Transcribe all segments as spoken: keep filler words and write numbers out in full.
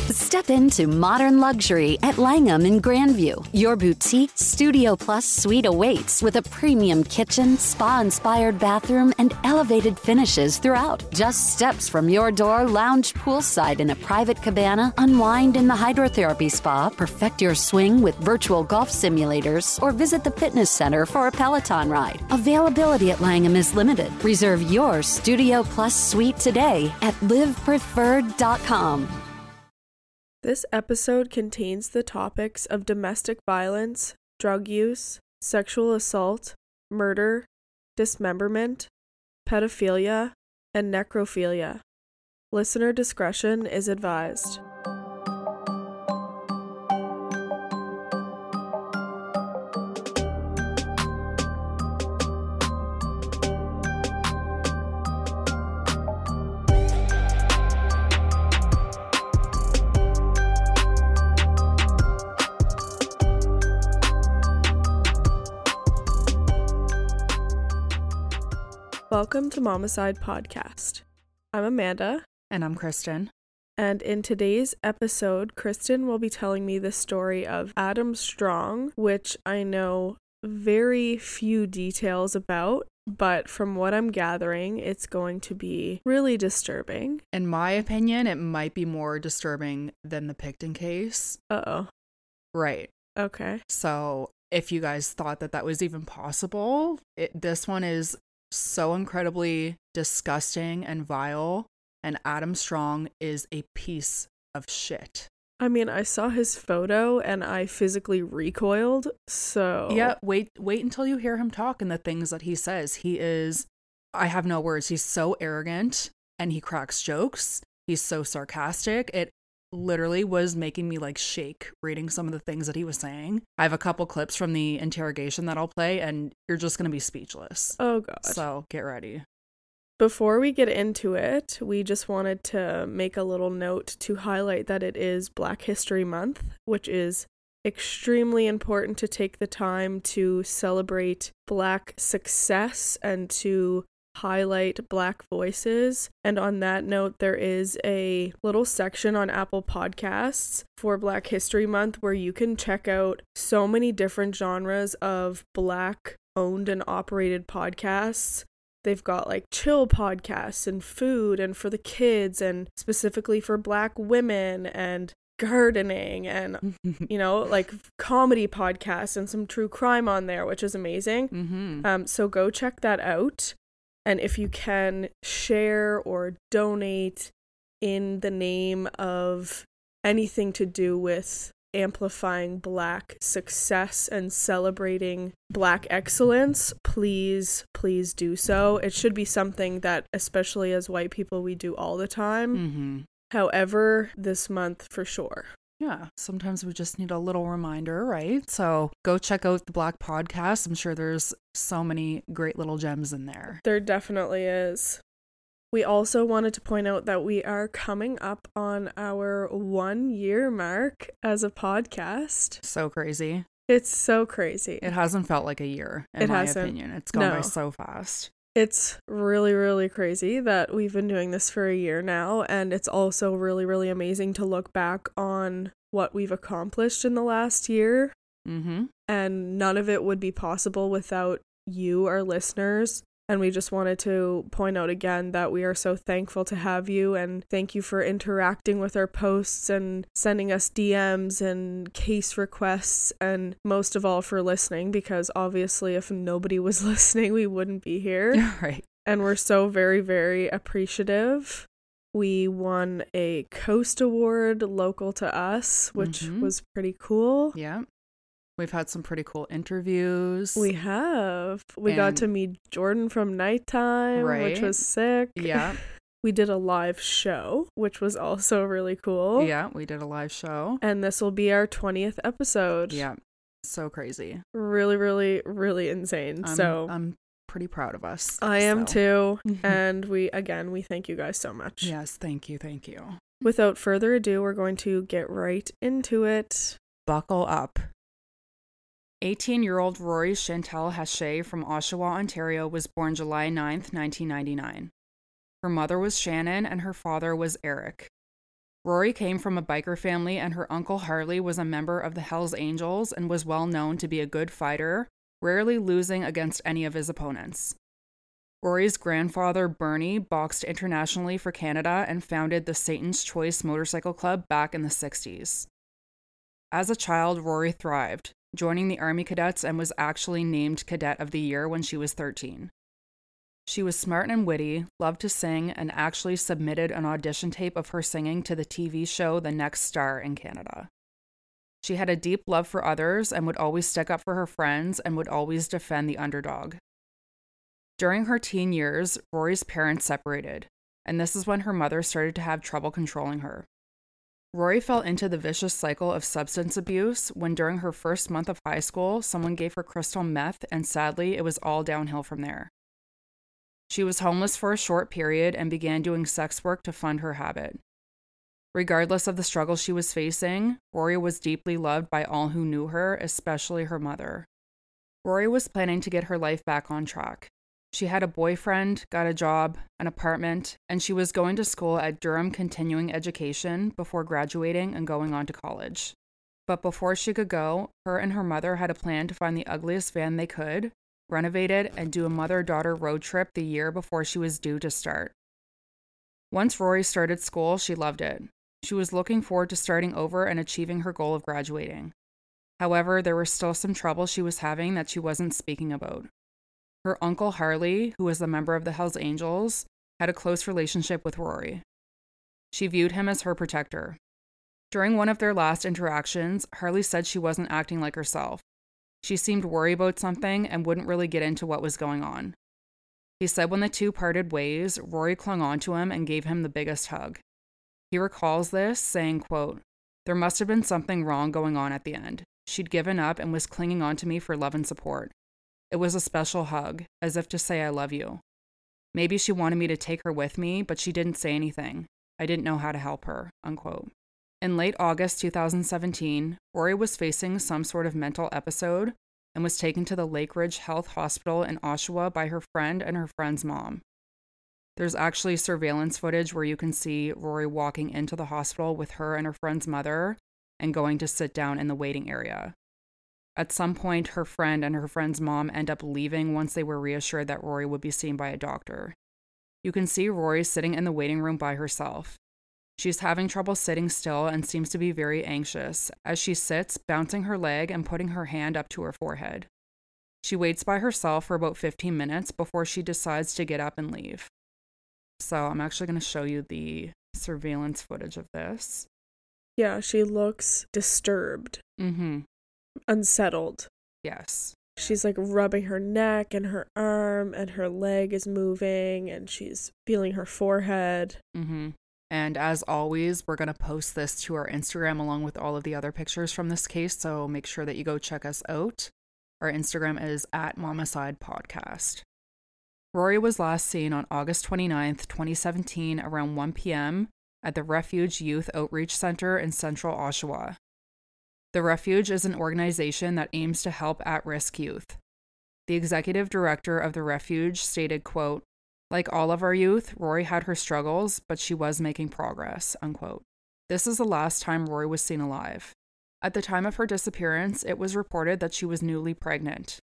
Step into modern luxury at Langham in Grandview. Your boutique Studio Plus suite awaits with a premium kitchen, spa-inspired bathroom, and elevated finishes throughout. Just steps from your door, lounge poolside in a private cabana, unwind in the hydrotherapy spa, perfect your swing with virtual golf simulators, or visit the fitness center for a Peloton ride. Availability at Langham is limited. Reserve your Studio Plus suite today at live preferred dot com. This episode contains the topics of domestic violence, drug use, sexual assault, murder, dismemberment, pedophilia, and necrophilia. Listener discretion is advised. Welcome to Momicide Podcast. I'm Amanda. And I'm Kristen. And in today's episode, Kristen will be telling me the story of Adam Strong, which I know very few details about, but from what I'm gathering, it's going to be really disturbing. In my opinion, it might be more disturbing than the Pickton case. Uh-oh. Right. Okay. So if you guys thought that that was even possible, it, this one is so incredibly disgusting and vile, and Adam Strong is a piece of shit. I mean, I saw his photo and I physically recoiled, so... Yeah, wait wait until you hear him talk and the things that he says. He is... I have no words. He's so arrogant, and he cracks jokes. He's so sarcastic. It literally was making me like shake reading some of the things that he was saying. I have a couple clips from the interrogation that I'll play, and you're just going to be speechless. Oh, God. So get ready. Before we get into it, we just wanted to make a little note to highlight that it is Black History Month, which is extremely important to take the time to celebrate Black success and to highlight Black voices. And on that note, there is a little section on Apple Podcasts for Black History Month where you can check out so many different genres of Black owned and operated podcasts. They've got like chill podcasts and food and for the kids and specifically for Black women and gardening and, you know, like comedy podcasts and some true crime on there, which is amazing. Mm-hmm. Um, so go check that out. And if you can share or donate in the name of anything to do with amplifying Black success and celebrating Black excellence, please, please do so. It should be something that, especially as white people, we do all the time. Mm-hmm. However, this month for sure. Yeah, sometimes we just need a little reminder, right? So go check out the Black Podcast. I'm sure there's so many great little gems in there. There definitely is. We also wanted to point out that we are coming up on our one year mark as a podcast. So crazy. It's so crazy. It hasn't felt like a year, in it my hasn't. opinion. It's gone No. by so fast. It's really, really crazy that we've been doing this for a year now, and it's also really, really amazing to look back on what we've accomplished in the last year. Mm-hmm. And none of it would be possible without you, our listeners. And we just wanted to point out again that we are so thankful to have you, and thank you for interacting with our posts and sending us D Ms and case requests, and most of all for listening, because obviously if nobody was listening, we wouldn't be here. Right. And we're so very, very appreciative. We won a Coast Award local to us, which mm-hmm. was pretty cool. Yeah. We've had some pretty cool interviews. We have. We And- got to meet Jordan from Nighttime, which Right. was sick. Yeah. We did a live show, which was also really cool. Yeah, we did a live show. And this will be our twentieth episode. Yeah. So crazy. Really, really, really insane. I'm, so I'm pretty proud of us. I am so. too. And we, again, we thank you guys so much. Yes, thank you, thank you. Without further ado, we're going to get right into it. Buckle up. eighteen-year-old Rory Chantal Haché from Oshawa, Ontario was born July ninth, nineteen ninety-nine. Her mother was Shannon and her father was Eric. Rory came from a biker family, and her uncle Harley was a member of the Hells Angels and was well known to be a good fighter, rarely losing against any of his opponents. Rory's grandfather, Bernie, boxed internationally for Canada and founded the Satan's Choice Motorcycle Club back in the sixties. As a child, Rory thrived, joining the Army Cadets and was actually named Cadet of the Year when she was thirteen. She was smart and witty, loved to sing, and actually submitted an audition tape of her singing to the T V show The Next Star in Canada. She had a deep love for others and would always stick up for her friends and would always defend the underdog. During her teen years, Rory's parents separated, and this is when her mother started to have trouble controlling her. Rory fell into the vicious cycle of substance abuse when during her first month of high school, someone gave her crystal meth, and sadly, it was all downhill from there. She was homeless for a short period and began doing sex work to fund her habit. Regardless of the struggle she was facing, Rory was deeply loved by all who knew her, especially her mother. Rory was planning to get her life back on track. She had a boyfriend, got a job, an apartment, and she was going to school at Durham Continuing Education before graduating and going on to college. But before she could go, her and her mother had a plan to find the ugliest van they could, renovate it, and do a mother-daughter road trip the year before she was due to start. Once Rory started school, she loved it. She was looking forward to starting over and achieving her goal of graduating. However, there were still some trouble she was having that she wasn't speaking about. Her uncle Harley, who was a member of the Hells Angels, had a close relationship with Rory. She viewed him as her protector. During one of their last interactions, Harley said she wasn't acting like herself. She seemed worried about something and wouldn't really get into what was going on. He said when the two parted ways, Rory clung onto him and gave him the biggest hug. He recalls this, saying, quote, "There must have been something wrong going on at the end. She'd given up and was clinging on to me for love and support. It was a special hug, as if to say I love you. Maybe she wanted me to take her with me, but she didn't say anything. I didn't know how to help her," unquote. In late August two thousand seventeen, Rory was facing some sort of mental episode and was taken to the Lake Ridge Health Hospital in Oshawa by her friend and her friend's mom. There's actually surveillance footage where you can see Rory walking into the hospital with her and her friend's mother and going to sit down in the waiting area. At some point, her friend and her friend's mom end up leaving once they were reassured that Rory would be seen by a doctor. You can see Rory sitting in the waiting room by herself. She's having trouble sitting still and seems to be very anxious as she sits, bouncing her leg and putting her hand up to her forehead. She waits by herself for about fifteen minutes before she decides to get up and leave. So I'm actually going to show you the surveillance footage of this. Yeah, she looks disturbed. Mm-hmm. Unsettled. Yes. She's like rubbing her neck and her arm, and her leg is moving, and she's feeling her forehead. Mm-hmm. And as always, we're going to post this to our Instagram along with all of the other pictures from this case, so make sure that you go check us out. Our Instagram is at Momicide Podcast. Rory was last seen on August twenty-ninth, twenty seventeen, around one p.m. at the Refuge Youth Outreach Center in central Oshawa. The Refuge is an organization that aims to help at-risk youth. The executive director of the Refuge stated, quote, "Like all of our youth, Rory had her struggles, but she was making progress," unquote. This is the last time Rory was seen alive. At the time of her disappearance, it was reported that she was newly pregnant.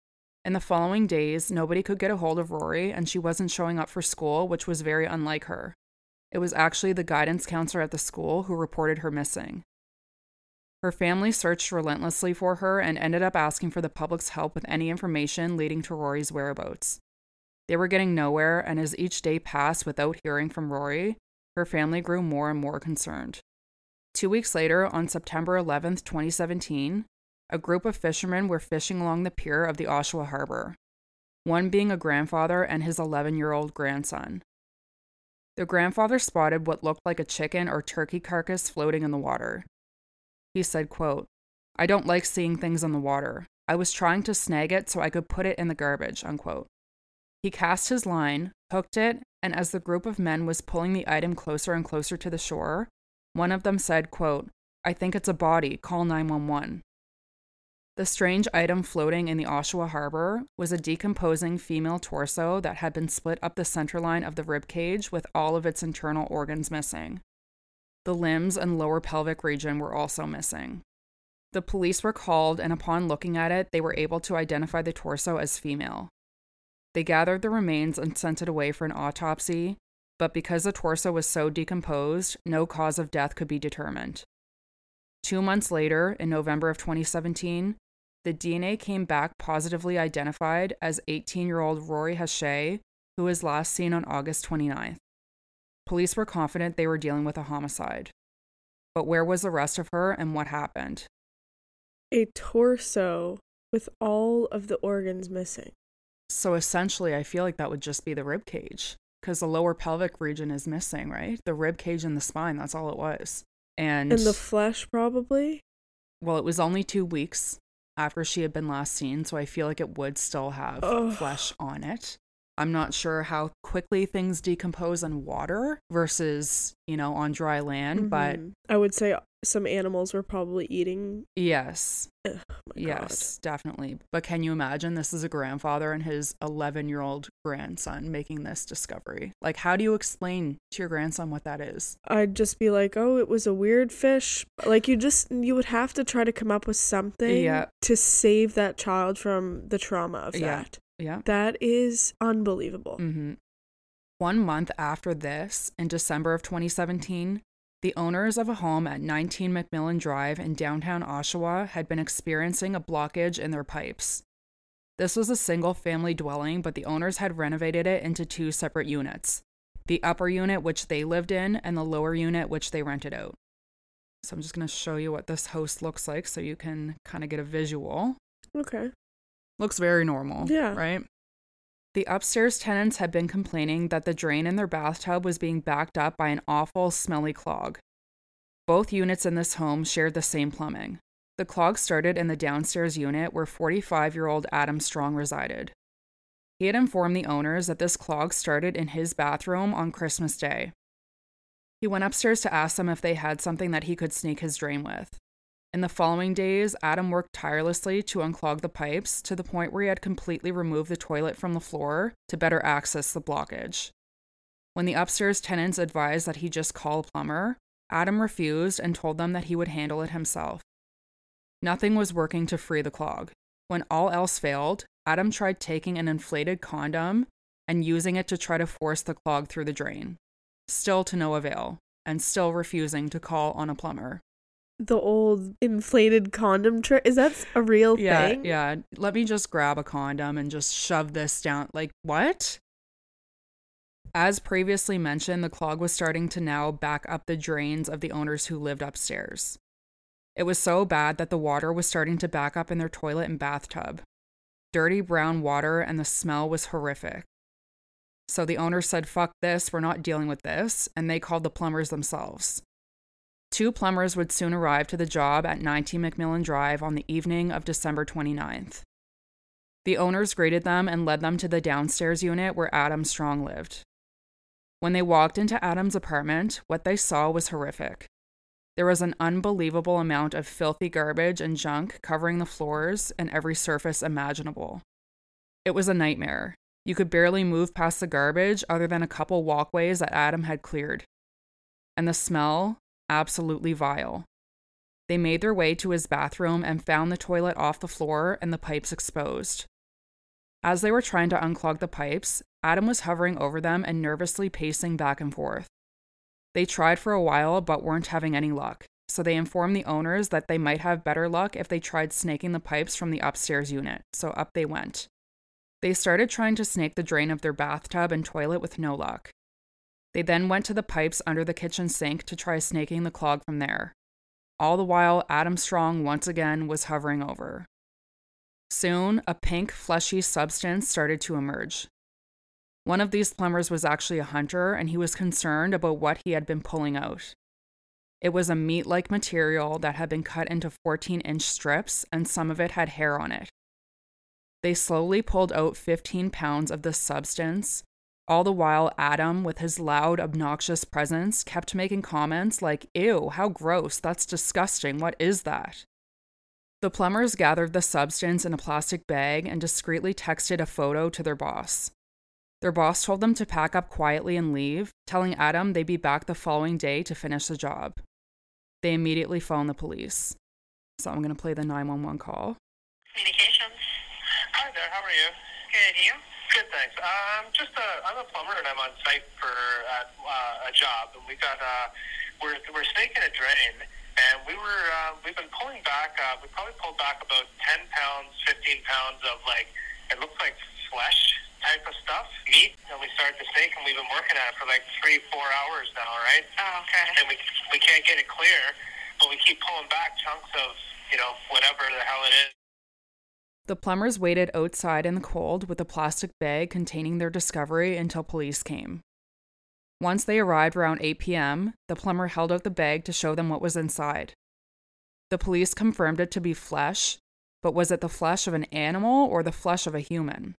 In the following days, nobody could get a hold of Rory, and she wasn't showing up for school, which was very unlike her. It was actually the guidance counselor at the school who reported her missing. Her family searched relentlessly for her and ended up asking for the public's help with any information leading to Rory's whereabouts. They were getting nowhere, and as each day passed without hearing from Rory, her family grew more and more concerned. Two weeks later, on September eleventh, twenty seventeen, a group of fishermen were fishing along the pier of the Oshawa Harbor, one being a grandfather and his eleven-year-old grandson. The grandfather spotted what looked like a chicken or turkey carcass floating in the water. He said, quote, "I don't like seeing things in the water. I was trying to snag it so I could put it in the garbage," unquote. He cast his line, hooked it, and as the group of men was pulling the item closer and closer to the shore, one of them said, quote, "I think it's a body, call nine one one. The strange item floating in the Oshawa Harbor was a decomposing female torso that had been split up the center line of the rib cage with all of its internal organs missing. The limbs and lower pelvic region were also missing. The police were called, and upon looking at it, they were able to identify the torso as female. They gathered the remains and sent it away for an autopsy, but because the torso was so decomposed, no cause of death could be determined. Two months later, in November of twenty seventeen, the D N A came back positively identified as eighteen-year-old Rory Hache, who was last seen on August twenty-ninth. Police were confident they were dealing with a homicide. But where was the rest of her and what happened? A torso with all of the organs missing. So essentially, I feel like that would just be the rib cage, because the lower pelvic region is missing, right? The rib cage and the spine, that's all it was. And, and the flesh, probably? Well, it was only two weeks after she had been last seen, so I feel like it would still have Ugh. flesh on it. I'm not sure how quickly things decompose in water versus, you know, on dry land, mm-hmm. but... I would say some animals were probably eating... Yes. Ugh, my yes, God. definitely. But can you imagine this is a grandfather and his eleven-year-old grandson making this discovery? Like, how do you explain to your grandson what that is? I'd just be like, oh, it was a weird fish. Like, you just, you would have to try to come up with something yeah. to save that child from the trauma of yeah. that. Yeah. That is unbelievable. Mm-hmm. One month after this, in December of twenty seventeen, the owners of a home at nineteen McMillan Drive in downtown Oshawa had been experiencing a blockage in their pipes. This was a single-family dwelling, but the owners had renovated it into two separate units. The upper unit, which they lived in, and the lower unit, which they rented out. So I'm just going to show you what this house looks like so you can kind of get a visual. Okay. Looks very normal, yeah. right? The upstairs tenants had been complaining that the drain in their bathtub was being backed up by an awful, smelly clog. Both units in this home shared the same plumbing. The clog started in the downstairs unit where forty-five-year-old Adam Strong resided. He had informed the owners that this clog started in his bathroom on Christmas Day. He went upstairs to ask them if they had something that he could sneak his drain with. In the following days, Adam worked tirelessly to unclog the pipes to the point where he had completely removed the toilet from the floor to better access the blockage. When the upstairs tenants advised that he just call a plumber, Adam refused and told them that he would handle it himself. Nothing was working to free the clog. When all else failed, Adam tried taking an inflated condom and using it to try to force the clog through the drain. Still to no avail, and still refusing to call on a plumber. The old inflated condom trick, is that a real yeah, thing? Yeah, let me just grab a condom and just shove this down. Like, what? As previously mentioned, the clog was starting to now back up the drains of the owners who lived upstairs. It was so bad that the water was starting to back up in their toilet and bathtub. Dirty brown water, and the smell was horrific. So the owner said, fuck this, we're not dealing with this, and they called the plumbers themselves. Two plumbers would soon arrive to the job at nineteen McMillan Drive on the evening of December twenty-ninth. The owners greeted them and led them to the downstairs unit where Adam Strong lived. When they walked into Adam's apartment, what they saw was horrific. There was an unbelievable amount of filthy garbage and junk covering the floors and every surface imaginable. It was a nightmare. You could barely move past the garbage other than a couple walkways that Adam had cleared. And the smell, absolutely vile. They made their way to his bathroom and found the toilet off the floor and the pipes exposed. As they were trying to unclog the pipes, Adam was hovering over them and nervously pacing back and forth. They tried for a while but weren't having any luck, so they informed the owners that they might have better luck if they tried snaking the pipes from the upstairs unit, so up they went. They started trying to snake the drain of their bathtub and toilet with no luck. They then went to the pipes under the kitchen sink to try snaking the clog from there. All the while, Adam Strong once again was hovering over. Soon, a pink, fleshy substance started to emerge. One of these plumbers was actually a hunter, and he was concerned about what he had been pulling out. It was a meat-like material that had been cut into fourteen-inch strips, and some of it had hair on it. They slowly pulled out fifteen pounds of this substance. All the while, Adam, with his loud, obnoxious presence, kept making comments like, ew, how gross, that's disgusting, what is that? The plumbers gathered the substance in a plastic bag and discreetly texted a photo to their boss. Their boss told them to pack up quietly and leave, telling Adam they'd be back the following day to finish the job. They immediately phoned the police. So I'm going to play the nine one one call. Communications. Hi there, how are you? Good, you? Good, thanks. Um, just a, I'm a plumber and I'm on site for uh, a job, and we got uh, we're we're snaking a drain, and we were uh, we've been pulling back. Uh, we probably pulled back about ten pounds, fifteen pounds of like it looks like flesh type of stuff, meat, and we started to snake, and we've been working at it for like three, four hours now, right? Oh, okay. And we we can't get it clear, but we keep pulling back chunks of you know whatever the hell it is. The plumbers waited outside in the cold with a plastic bag containing their discovery until police came. Once they arrived around eight p.m., the plumber held out the bag to show them what was inside. The police confirmed it to be flesh, but was it the flesh of an animal or the flesh of a human?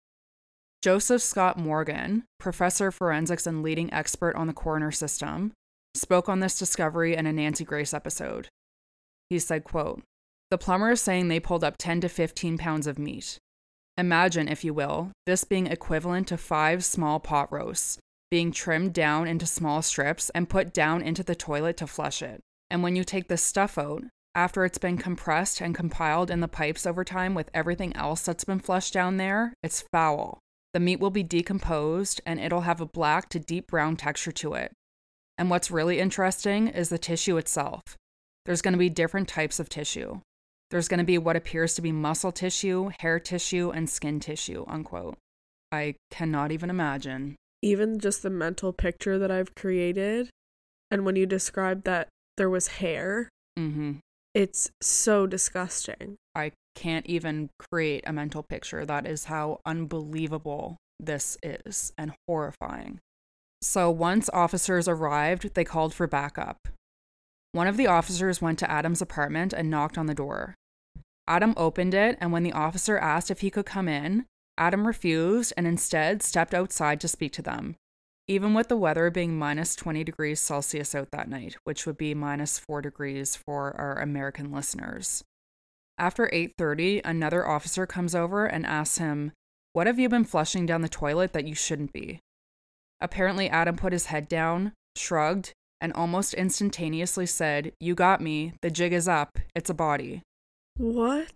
Joseph Scott Morgan, professor of forensics and leading expert on the coroner system, spoke on this discovery in a Nancy Grace episode. He said, quote, "The plumber is saying they pulled up ten to fifteen pounds of meat. Imagine, if you will, this being equivalent to five small pot roasts, being trimmed down into small strips and put down into the toilet to flush it. And when you take the stuff out, after it's been compressed and compiled in the pipes over time with everything else that's been flushed down there, it's foul. The meat will be decomposed and it'll have a black to deep brown texture to it. And what's really interesting is the tissue itself. There's going to be different types of tissue. There's going to be what appears to be muscle tissue, hair tissue, and skin tissue," unquote. I cannot even imagine. Even just the mental picture that I've created, and when you described that there was hair, mm-hmm. It's so disgusting. I can't even create a mental picture. That is how unbelievable this is, and horrifying. So once officers arrived, they called for backup. One of the officers went to Adam's apartment and knocked on the door. Adam opened it, and when the officer asked if he could come in, Adam refused and instead stepped outside to speak to them, even with the weather being minus twenty degrees Celsius out that night, which would be minus four degrees for our American listeners. After eight thirty, another officer comes over and asks him, "What have you been flushing down the toilet that you shouldn't be?" Apparently, Adam put his head down, shrugged, and almost instantaneously said, "You got me. The jig is up. It's a body." What?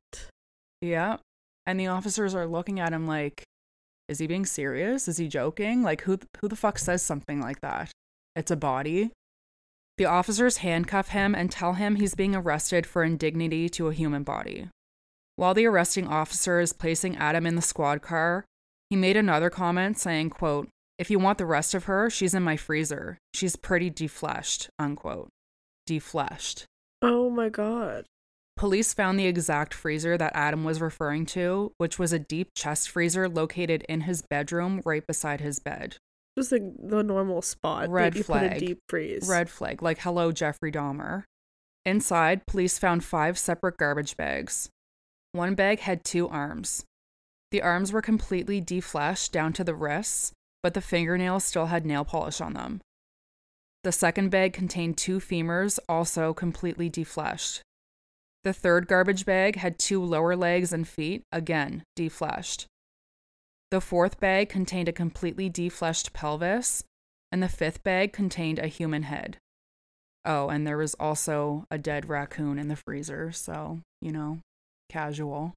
Yeah. And the officers are looking at him like, is he being serious? Is he joking? Like, who who the fuck says something like that? It's a body. The officers handcuff him and tell him he's being arrested for indignity to a human body. While the arresting officer is placing Adam in the squad car, he made another comment saying, quote, "If you want the rest of her, she's in my freezer. She's pretty defleshed," unquote. Defleshed. Oh my God. Police found the exact freezer that Adam was referring to, which was a deep chest freezer located in his bedroom right beside his bed. Just like the normal spot. Red that you flag. Put a deep freeze. Red flag. Like, hello, Jeffrey Dahmer. Inside, police found five separate garbage bags. One bag had two arms. The arms were completely defleshed down to the wrists, but the fingernails still had nail polish on them. The second bag contained two femurs, also completely defleshed. The third garbage bag had two lower legs and feet, again, defleshed. The fourth bag contained a completely defleshed pelvis, and the fifth bag contained a human head. Oh, and there was also a dead raccoon in the freezer, so, you know, casual.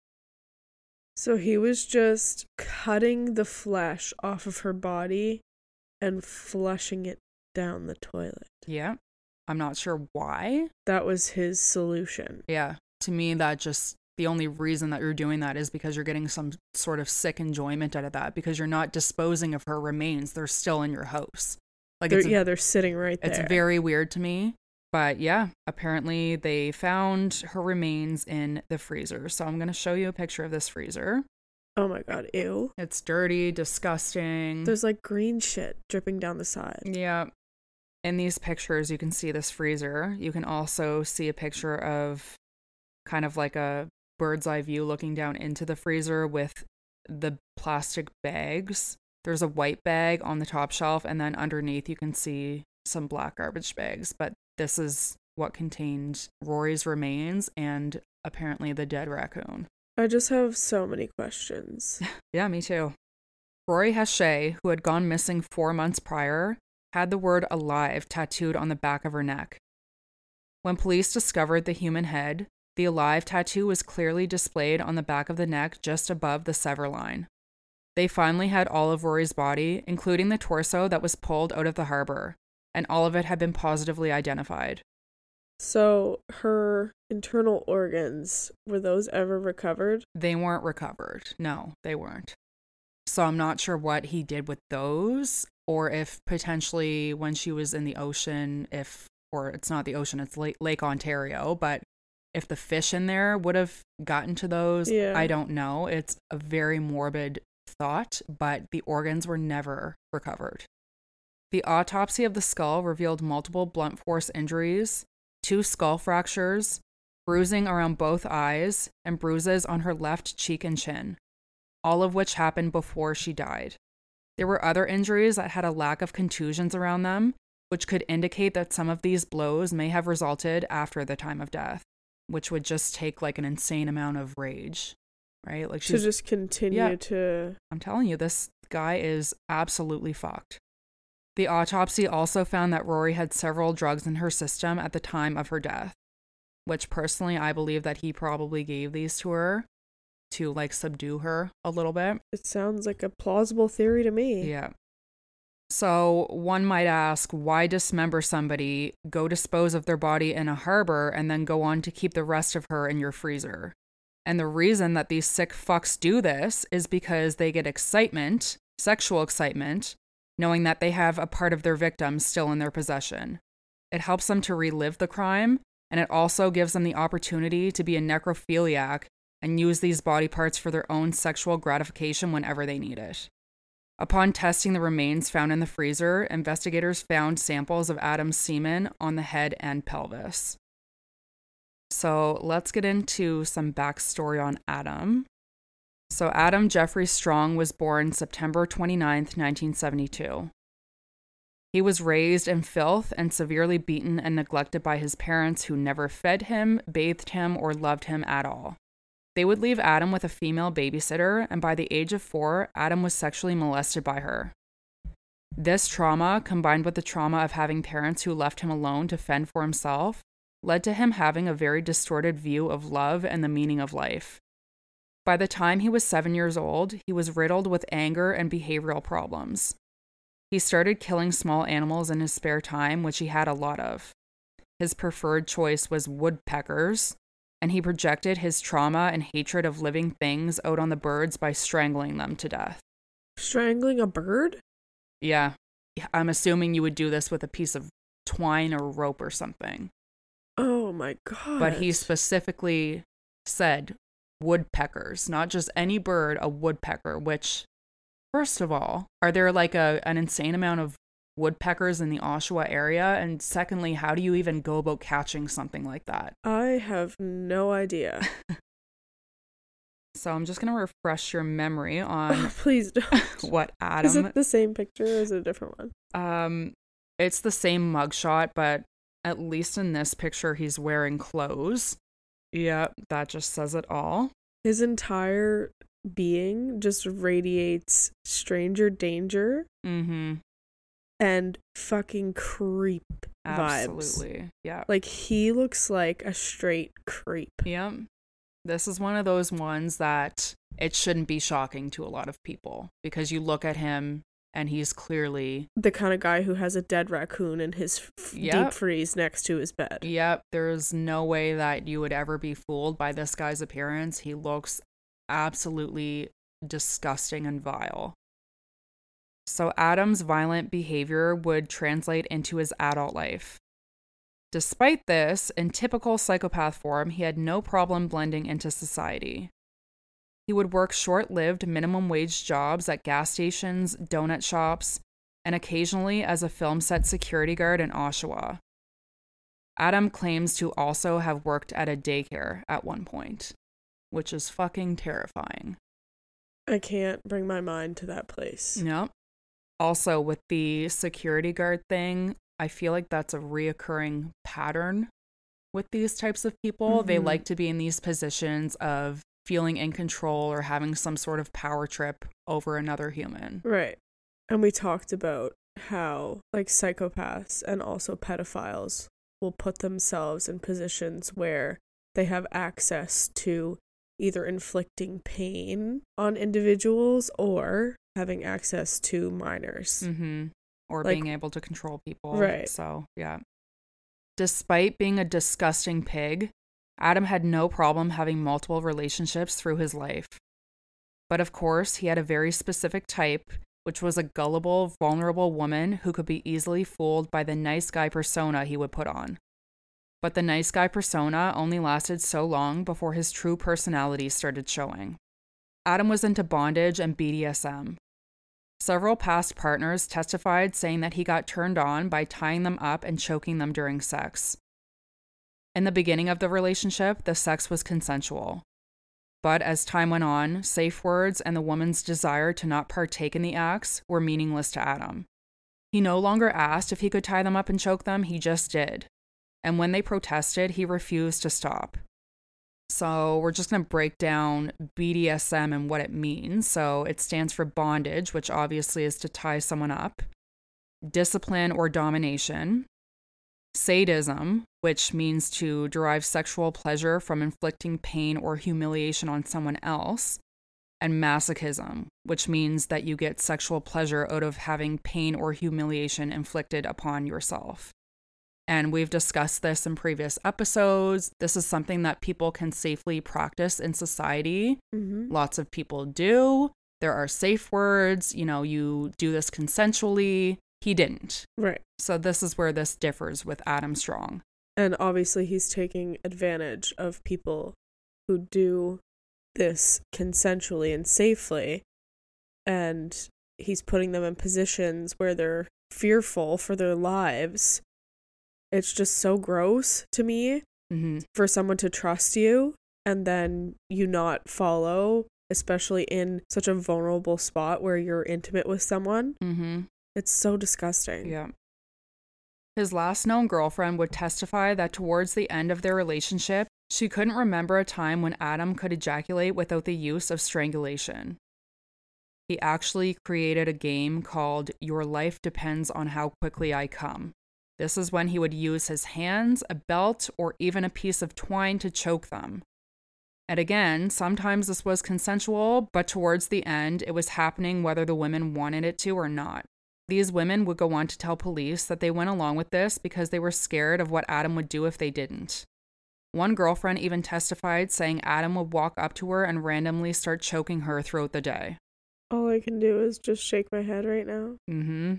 So he was just cutting the flesh off of her body and flushing it down the toilet. Yeah. I'm not sure why. That was his solution. Yeah. To me, that just, the only reason that you're doing that is because you're getting some sort of sick enjoyment out of that, because you're not disposing of her remains. They're still in your house. Like, they're, it's a, yeah, they're sitting right there. It's very weird to me. But yeah, apparently they found her remains in the freezer. So I'm going to show you a picture of this freezer. Oh my God, ew. It's dirty, disgusting. There's like green shit dripping down the side. Yeah. In these pictures, you can see this freezer. You can also see a picture of kind of like a bird's eye view looking down into the freezer with the plastic bags. There's a white bag on the top shelf, and then underneath you can see some black garbage bags. But this is what contained Rory's remains and apparently the dead raccoon. I just have so many questions. Yeah, me too. Rory Hachey, who had gone missing four months prior, had the word alive tattooed on the back of her neck. When police discovered the human head, the alive tattoo was clearly displayed on the back of the neck just above the sever line. They finally had all of Rory's body, including the torso that was pulled out of the harbor, and all of it had been positively identified. So her internal organs, were those ever recovered? They weren't recovered. No, they weren't. So I'm not sure what he did with those, or if potentially when she was in the ocean, if, or it's not the ocean, it's Lake, Lake Ontario, but if the fish in there would have gotten to those, yeah. I don't know. It's a very morbid thought, but the organs were never recovered. The autopsy of the skull revealed multiple blunt force injuries, two skull fractures, bruising around both eyes, and bruises on her left cheek and chin, all of which happened before she died. There were other injuries that had a lack of contusions around them, which could indicate that some of these blows may have resulted after the time of death, which would just take like an insane amount of rage, right? Like she's to just continue yeah, to... I'm telling you, this guy is absolutely fucked. The autopsy also found that Rory had several drugs in her system at the time of her death, which personally I believe that he probably gave these to her to like subdue her a little bit. It sounds like a plausible theory to me. Yeah. So one might ask, why dismember somebody, go dispose of their body in a harbor, and then go on to keep the rest of her in your freezer? And the reason that these sick fucks do this is because they get excitement, sexual excitement, knowing that they have a part of their victim still in their possession. It helps them to relive the crime, and it also gives them the opportunity to be a necrophiliac and use these body parts for their own sexual gratification whenever they need it. Upon testing the remains found in the freezer, investigators found samples of Adam's semen on the head and pelvis. So let's get into some backstory on Adam. So Adam Jeffrey Strong was born September twenty-ninth, nineteen seventy-two. He was raised in filth and severely beaten and neglected by his parents, who never fed him, bathed him, or loved him at all. They would leave Adam with a female babysitter, and by the age of four, Adam was sexually molested by her. This trauma, combined with the trauma of having parents who left him alone to fend for himself, led to him having a very distorted view of love and the meaning of life. By the time he was seven years old, he was riddled with anger and behavioral problems. He started killing small animals in his spare time, which he had a lot of. His preferred choice was woodpeckers, and he projected his trauma and hatred of living things out on the birds by strangling them to death. Strangling a bird? Yeah. I'm assuming you would do this with a piece of twine or rope or something. Oh my god. But he specifically said woodpeckers, not just any bird, a woodpecker, which, first of all, are there like a an insane amount of woodpeckers in the Oshawa area? And secondly, how do you even go about catching something like that? I have no idea. So I'm just going to refresh your memory on oh, please don't. what Adam... Is it the same picture or is it a different one? Um, it's the same mugshot, but at least in this picture, he's wearing clothes. Yeah, that just says it all. His entire being just radiates stranger danger. Mm-hmm. And fucking creep vibes. Absolutely. Yeah. Like, he looks like a straight creep. Yeah. This is one of those ones that it shouldn't be shocking to a lot of people, because you look at him and he's clearly the kind of guy who has a dead raccoon in his f- yep. deep freeze next to his bed. Yep. There's no way that you would ever be fooled by this guy's appearance. He looks absolutely disgusting and vile. So Adam's violent behavior would translate into his adult life. Despite this, in typical psychopath form, he had no problem blending into society. He would work short-lived minimum wage jobs at gas stations, donut shops, and occasionally as a film set security guard in Oshawa. Adam claims to also have worked at a daycare at one point, which is fucking terrifying. I can't bring my mind to that place. Yep. Also, with the security guard thing, I feel like that's a reoccurring pattern with these types of people. Mm-hmm. They like to be in these positions of feeling in control or having some sort of power trip over another human. Right. And we talked about how, like, psychopaths and also pedophiles will put themselves in positions where they have access to either inflicting pain on individuals or having access to minors. Mm-hmm. Or like, being able to control people. Right. So, yeah. Despite being a disgusting pig, Adam had no problem having multiple relationships through his life. But of course, he had a very specific type, which was a gullible, vulnerable woman who could be easily fooled by the nice guy persona he would put on. But the nice guy persona only lasted so long before his true personality started showing. Adam was into bondage and B D S M. Several past partners testified saying that he got turned on by tying them up and choking them during sex. In the beginning of the relationship, the sex was consensual. But as time went on, safe words and the woman's desire to not partake in the acts were meaningless to Adam. He no longer asked if he could tie them up and choke them, he just did. And when they protested, he refused to stop. So we're just going to break down B D S M and what it means. So it stands for bondage, which obviously is to tie someone up. Discipline or domination. Sadism, which means to derive sexual pleasure from inflicting pain or humiliation on someone else. And masochism, which means that you get sexual pleasure out of having pain or humiliation inflicted upon yourself. And we've discussed this in previous episodes. This is something that people can safely practice in society. Mm-hmm. Lots of people do. There are safe words. You know, you do this consensually. He didn't. Right. So this is where this differs with Adam Strong. And obviously he's taking advantage of people who do this consensually and safely. And he's putting them in positions where they're fearful for their lives. It's just so gross to me mm-hmm. for someone to trust you and then you not follow, especially in such a vulnerable spot where you're intimate with someone. Mm-hmm. It's so disgusting. Yeah. His last known girlfriend would testify that towards the end of their relationship, she couldn't remember a time when Adam could ejaculate without the use of strangulation. He actually created a game called Your Life Depends on How Quickly I Come. This is when he would use his hands, a belt, or even a piece of twine to choke them. And again, sometimes this was consensual, but towards the end, it was happening whether the women wanted it to or not. These women would go on to tell police that they went along with this because they were scared of what Adam would do if they didn't. One girlfriend even testified saying Adam would walk up to her and randomly start choking her throughout the day. All I can do is just shake my head right now. Mm-hmm.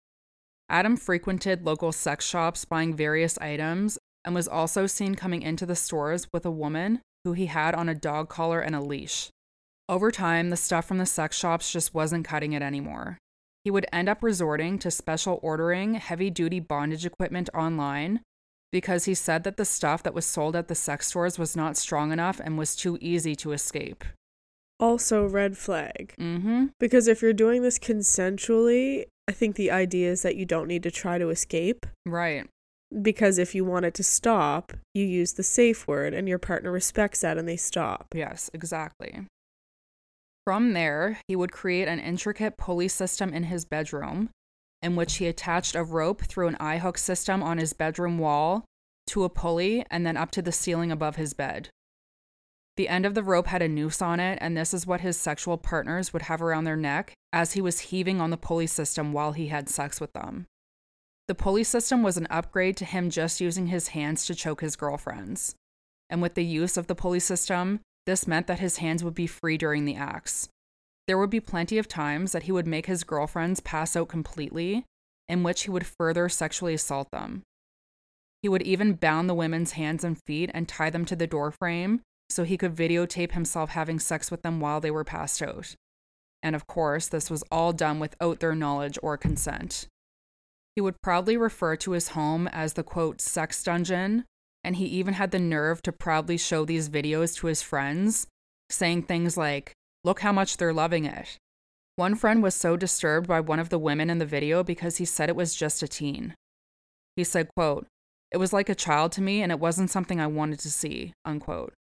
Adam frequented local sex shops buying various items and was also seen coming into the stores with a woman who he had on a dog collar and a leash. Over time, the stuff from the sex shops just wasn't cutting it anymore. He would end up resorting to special ordering heavy-duty bondage equipment online because he said that the stuff that was sold at the sex stores was not strong enough and was too easy to escape. Also, red flag. Mm-hmm. Because if you're doing this consensually, I think the idea is that you don't need to try to escape. Right. Because if you want it to stop, you use the safe word and your partner respects that and they stop. Yes, exactly. From there, he would create an intricate pulley system in his bedroom in which he attached a rope through an eye hook system on his bedroom wall to a pulley and then up to the ceiling above his bed. The end of the rope had a noose on it, and this is what his sexual partners would have around their neck as he was heaving on the pulley system while he had sex with them. The pulley system was an upgrade to him just using his hands to choke his girlfriends. And with the use of the pulley system, this meant that his hands would be free during the acts. There would be plenty of times that he would make his girlfriends pass out completely, in which he would further sexually assault them. He would even bound the women's hands and feet and tie them to the door frame so he could videotape himself having sex with them while they were passed out. And of course, this was all done without their knowledge or consent. He would proudly refer to his home as the, quote, sex dungeon, and he even had the nerve to proudly show these videos to his friends, saying things like, "Look how much they're loving it." One friend was so disturbed by one of the women in the video because he said it was just a teen. He said, quote, "It was like a child to me and it wasn't something I wanted to see," unquote.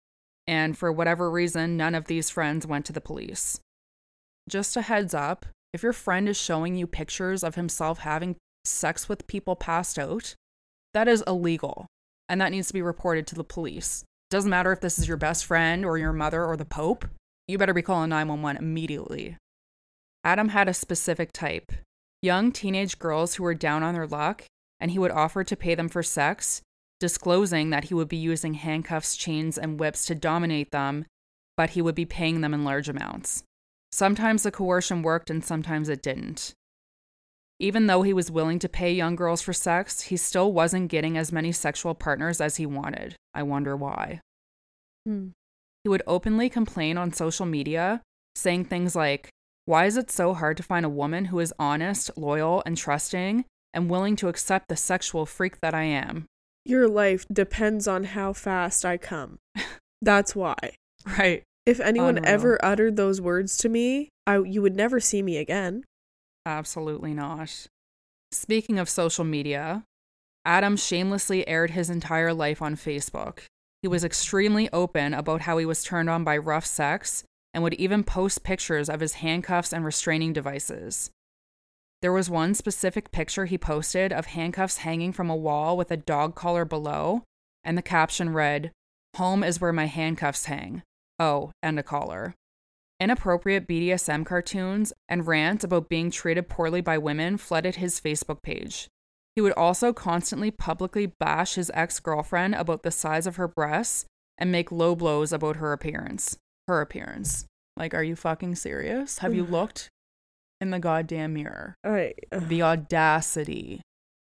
And for whatever reason, none of these friends went to the police. Just a heads up, if your friend is showing you pictures of himself having sex with people passed out, that is illegal, and that needs to be reported to the police. Doesn't matter if this is your best friend or your mother or the Pope, you better be calling nine one one immediately. Adam had a specific type. Young teenage girls who were down on their luck, and he would offer to pay them for sex, disclosing that he would be using handcuffs, chains, and whips to dominate them, but he would be paying them in large amounts. Sometimes the coercion worked and sometimes it didn't. Even though he was willing to pay young girls for sex, he still wasn't getting as many sexual partners as he wanted. I wonder why. Hmm. He would openly complain on social media, saying things like, "Why is it so hard to find a woman who is honest, loyal, and trusting, and willing to accept the sexual freak that I am?" Your life depends on how fast I come. That's why. Right. If anyone Unreal. ever uttered those words to me, I you would never see me again. Absolutely not. Speaking of social media, Adam shamelessly aired his entire life on Facebook. He was extremely open about how he was turned on by rough sex and would even post pictures of his handcuffs and restraining devices. There was one specific picture he posted of handcuffs hanging from a wall with a dog collar below, and the caption read, "Home is where my handcuffs hang. Oh, and a collar." Inappropriate B D S M cartoons and rants about being treated poorly by women flooded his Facebook page. He would also constantly publicly bash his ex-girlfriend about the size of her breasts and make low blows about her appearance. Her appearance. Like, are you fucking serious? Have you looked in the goddamn mirror? I, uh, The audacity.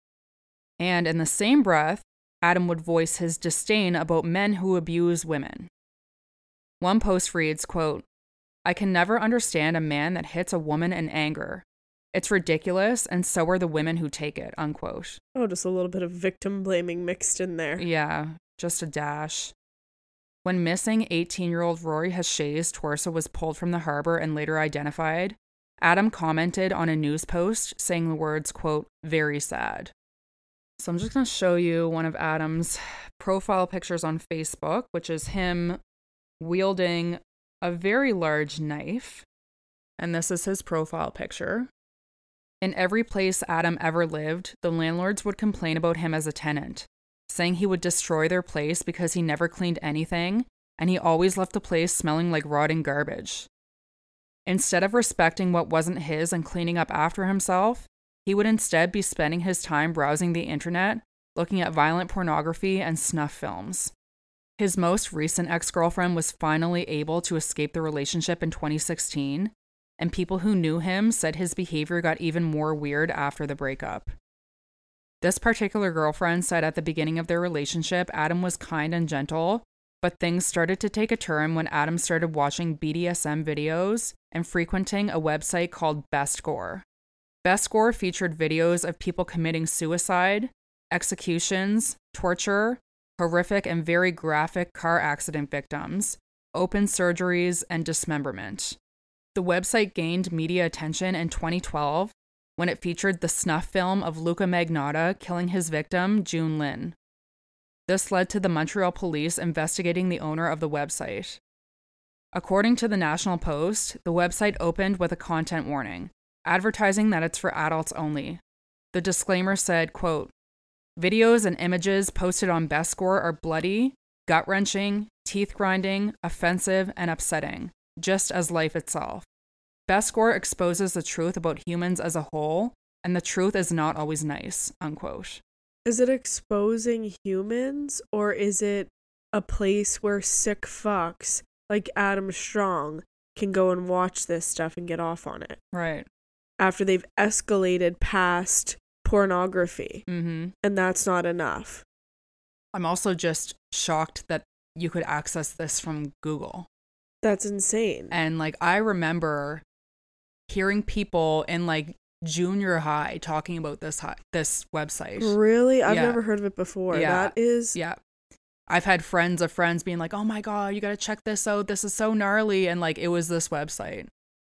And in the same breath, Adam would voice his disdain about men who abuse women. One post reads, quote, "I can never understand a man that hits a woman in anger. It's ridiculous, and so are the women who take it," unquote. oh, just a little bit of victim blaming mixed in there. Yeah, just a dash. When missing eighteen-year-old Rory Hachey's torso was pulled from the harbor and later identified, Adam commented on a news post saying the words, quote, "very sad." So I'm just going to show you one of Adam's profile pictures on Facebook, which is him wielding a very large knife. And this is his profile picture. In every place Adam ever lived, the landlords would complain about him as a tenant, saying he would destroy their place because he never cleaned anything, and he always left the place smelling like rotting garbage. Instead of respecting what wasn't his and cleaning up after himself, he would instead be spending his time browsing the internet, looking at violent pornography and snuff films. His most recent ex-girlfriend was finally able to escape the relationship in twenty sixteen, and people who knew him said his behavior got even more weird after the breakup. This particular girlfriend said at the beginning of their relationship, Adam was kind and gentle, but things started to take a turn when Adam started watching B D S M videos and frequenting a website called Best Gore. Best Gore featured videos of people committing suicide, executions, torture, horrific and very graphic car accident victims, open surgeries, and dismemberment. The website gained media attention in twenty twelve when it featured the snuff film of Luca Magnotta killing his victim, June Lin. This led to the Montreal police investigating the owner of the website. According to the National Post, the website opened with a content warning, advertising that it's for adults only. The disclaimer said, quote, "Videos and images posted on Best Gore are bloody, gut-wrenching, teeth-grinding, offensive, and upsetting, just as life itself. Best Gore exposes the truth about humans as a whole, and the truth is not always nice," unquote. Is it exposing humans, or is it a place where sick fucks like Adam Strong can go and watch this stuff and get off on it? Right. After they've escalated past pornography. Mm-hmm. And that's not enough. I'm also just shocked that you could access this from Google. That's insane. And like, I remember hearing people in like junior high talking about this hi- this website. Really? I've Yeah. never heard of it before. Yeah. That is... Yeah. I've had friends of friends being like, "Oh my God, you got to check this out. This is so gnarly." And like, it was this website.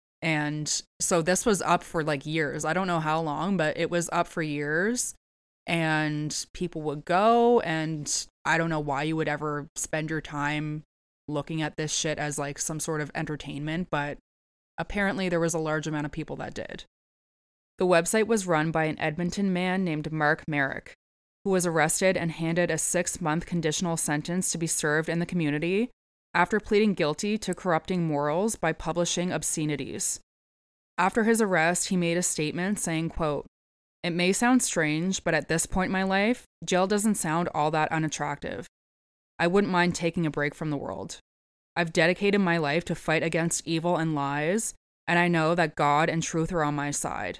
And so this was up for like years. I don't know how long, but it was up for years. And people would go, and I don't know why you would ever spend your time looking at this shit as like some sort of entertainment, but apparently there was a large amount of people that did. The website was run by an Edmonton man named Mark Merrick, who was arrested and handed a six-month conditional sentence to be served in the community after pleading guilty to corrupting morals by publishing obscenities. After his arrest, he made a statement saying, quote, "It may sound strange, but at this point in my life, jail doesn't sound all that unattractive. I wouldn't mind taking a break from the world. I've dedicated my life to fight against evil and lies, and I know that God and truth are on my side.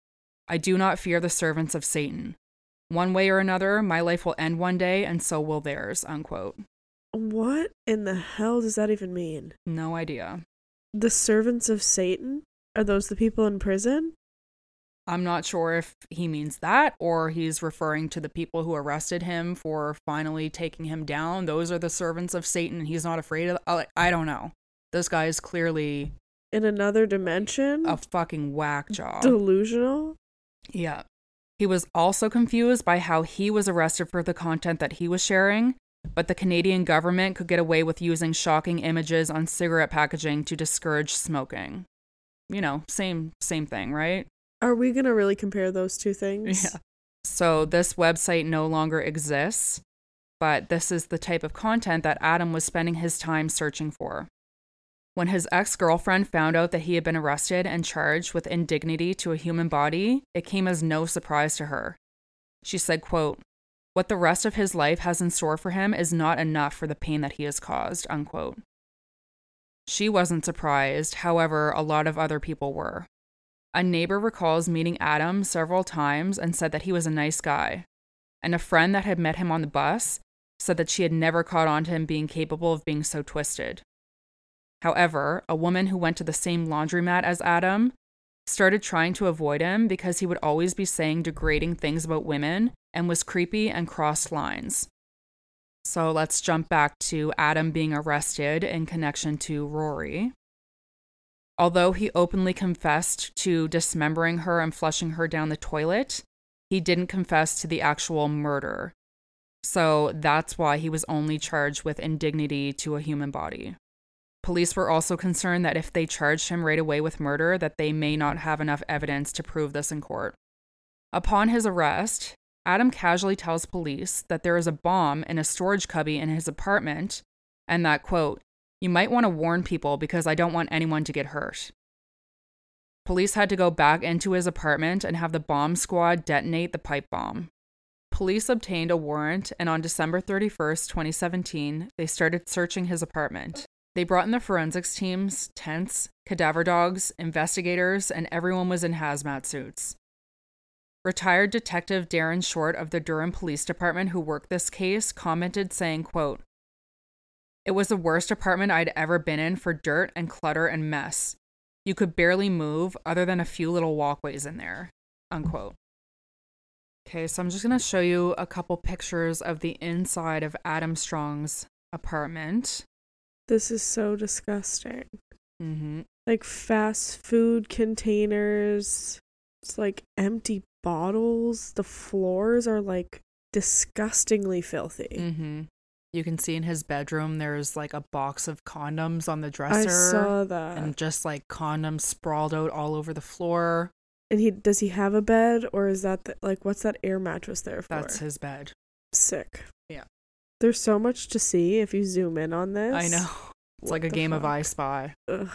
I do not fear the servants of Satan. One way or another, my life will end one day, and so will theirs," unquote. What in the hell does that even mean? No idea. The servants of Satan? Are those the people in prison? I'm not sure if he means that or he's referring to the people who arrested him for finally taking him down. Those are the servants of Satan. He's not afraid of. I don't know. This guy is clearly in another dimension. A fucking whack job. Delusional. Yeah. He was also confused by how he was arrested for the content that he was sharing, but the Canadian government could get away with using shocking images on cigarette packaging to discourage smoking. You know, same same thing, right? Are we going to really compare those two things? Yeah. So this website no longer exists, but this is the type of content that Adam was spending his time searching for. When his ex-girlfriend found out that he had been arrested and charged with indignity to a human body, it came as no surprise to her. She said, quote, "What the rest of his life has in store for him is not enough for the pain that he has caused," unquote. She wasn't surprised, however, a lot of other people were. A neighbor recalls meeting Adam several times and said that he was a nice guy. And a friend that had met him on the bus said that she had never caught on to him being capable of being so twisted. However, a woman who went to the same laundromat as Adam started trying to avoid him because he would always be saying degrading things about women and was creepy and crossed lines. So let's jump back to Adam being arrested in connection to Rory. Although he openly confessed to dismembering her and flushing her down the toilet, he didn't confess to the actual murder. So that's why he was only charged with indignity to a human body. Police were also concerned that if they charged him right away with murder, that they may not have enough evidence to prove this in court. Upon his arrest, Adam casually tells police that there is a bomb in a storage cubby in his apartment and that, quote, "You might want to warn people because I don't want anyone to get hurt." Police had to go back into his apartment and have the bomb squad detonate the pipe bomb. Police obtained a warrant, and on December thirty-first, twenty seventeen, they started searching his apartment. They brought in the forensics teams, tents, cadaver dogs, investigators, and everyone was in hazmat suits. Retired Detective Darren Short of the Durham Police Department, who worked this case, commented saying, quote, "It was the worst apartment I'd ever been in for dirt and clutter and mess. You could barely move other than a few little walkways in there," unquote. Okay, so I'm just going to show you a couple pictures of the inside of Adam Strong's apartment. This is so disgusting. Mm-hmm. Like fast food containers. It's like empty bottles. The floors are like disgustingly filthy. Mm-hmm. You can see in his bedroom there's like a box of condoms on the dresser. I saw that. And just like condoms sprawled out all over the floor. And he does he have a bed, or is that the, like what's that air mattress there for? That's his bed. Sick. Yeah. There's so much to see if you zoom in on this. I know. It's What like a game fuck? of I Spy. Ugh.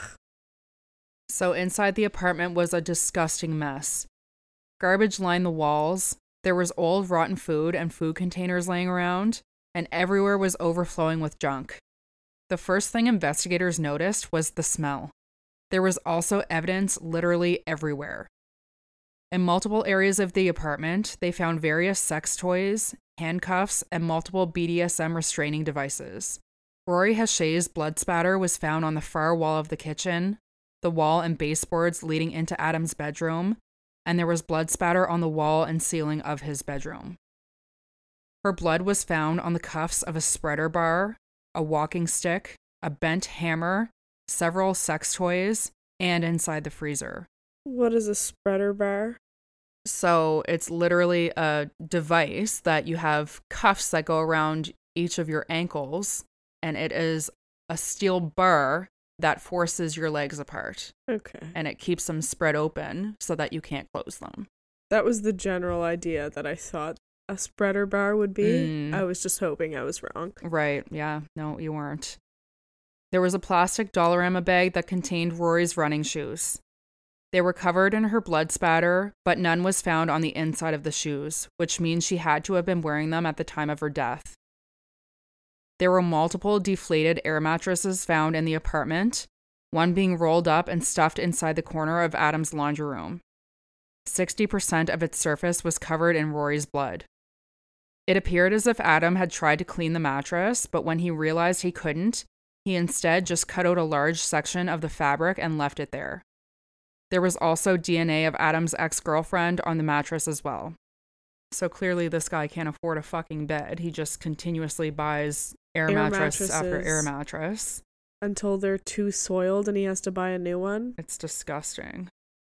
So inside the apartment was a disgusting mess. Garbage lined the walls. There was old rotten food and food containers laying around, and everywhere was overflowing with junk. The first thing investigators noticed was the smell. There was also evidence literally everywhere. In multiple areas of the apartment, they found various sex toys, handcuffs, and multiple B D S M restraining devices. Rory Hachey's blood spatter was found on the far wall of the kitchen, the wall and baseboards leading into Adam's bedroom, and there was blood spatter on the wall and ceiling of his bedroom. Her blood was found on the cuffs of a spreader bar, a walking stick, a bent hammer, several sex toys, and inside the freezer. What is a spreader bar? So it's literally a device that you have cuffs that go around each of your ankles, and it is a steel bar that forces your legs apart. Okay. And it keeps them spread open so that you can't close them. That was the general idea that I thought a spreader bar would be. Mm. I was just hoping I was wrong. Right. Yeah. No, you weren't. There was a plastic Dollarama bag that contained Rory's running shoes. They were covered in her blood spatter, but none was found on the inside of the shoes, which means she had to have been wearing them at the time of her death. There were multiple deflated air mattresses found in the apartment, one being rolled up and stuffed inside the corner of Adam's laundry room. sixty percent of its surface was covered in Rory's blood. It appeared as if Adam had tried to clean the mattress, but when he realized he couldn't, he instead just cut out a large section of the fabric and left it there. There was also D N A of Adam's ex-girlfriend on the mattress as well. So clearly this guy can't afford a fucking bed. He just continuously buys air, Air mattress mattresses. after air mattress. Until they're too soiled and he has to buy a new one. It's disgusting.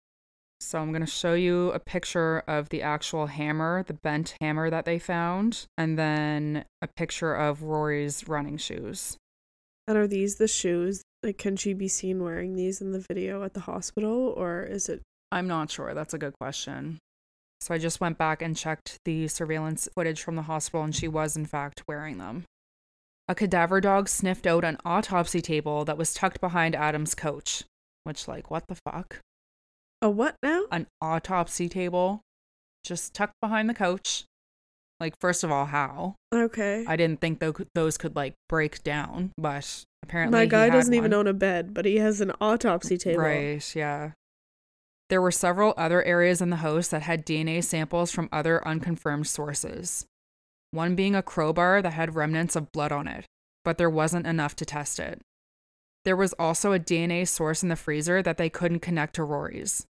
So I'm going to show you a picture of the actual hammer, the bent hammer that they found, and then a picture of Rory's running shoes. And are these the shoes? Like, can she be seen wearing these in the video at the hospital, or is it? I'm not sure. That's a good question. So I just went back and checked the surveillance footage from the hospital, and she was, in fact, wearing them. A cadaver dog sniffed out an autopsy table that was tucked behind Adam's couch. Which, like, what the fuck? A what now? An autopsy table just tucked behind the couch. Like, first of all, how? Okay. I didn't think th- those could, like, break down, but apparently My guy he had doesn't even one. own a bed, but he has an autopsy table. Right, yeah. There were several other areas in the house that had D N A samples from other unconfirmed sources. One being a crowbar that had remnants of blood on it, but there wasn't enough to test it. There was also a D N A source in the freezer that they couldn't connect to Rory's.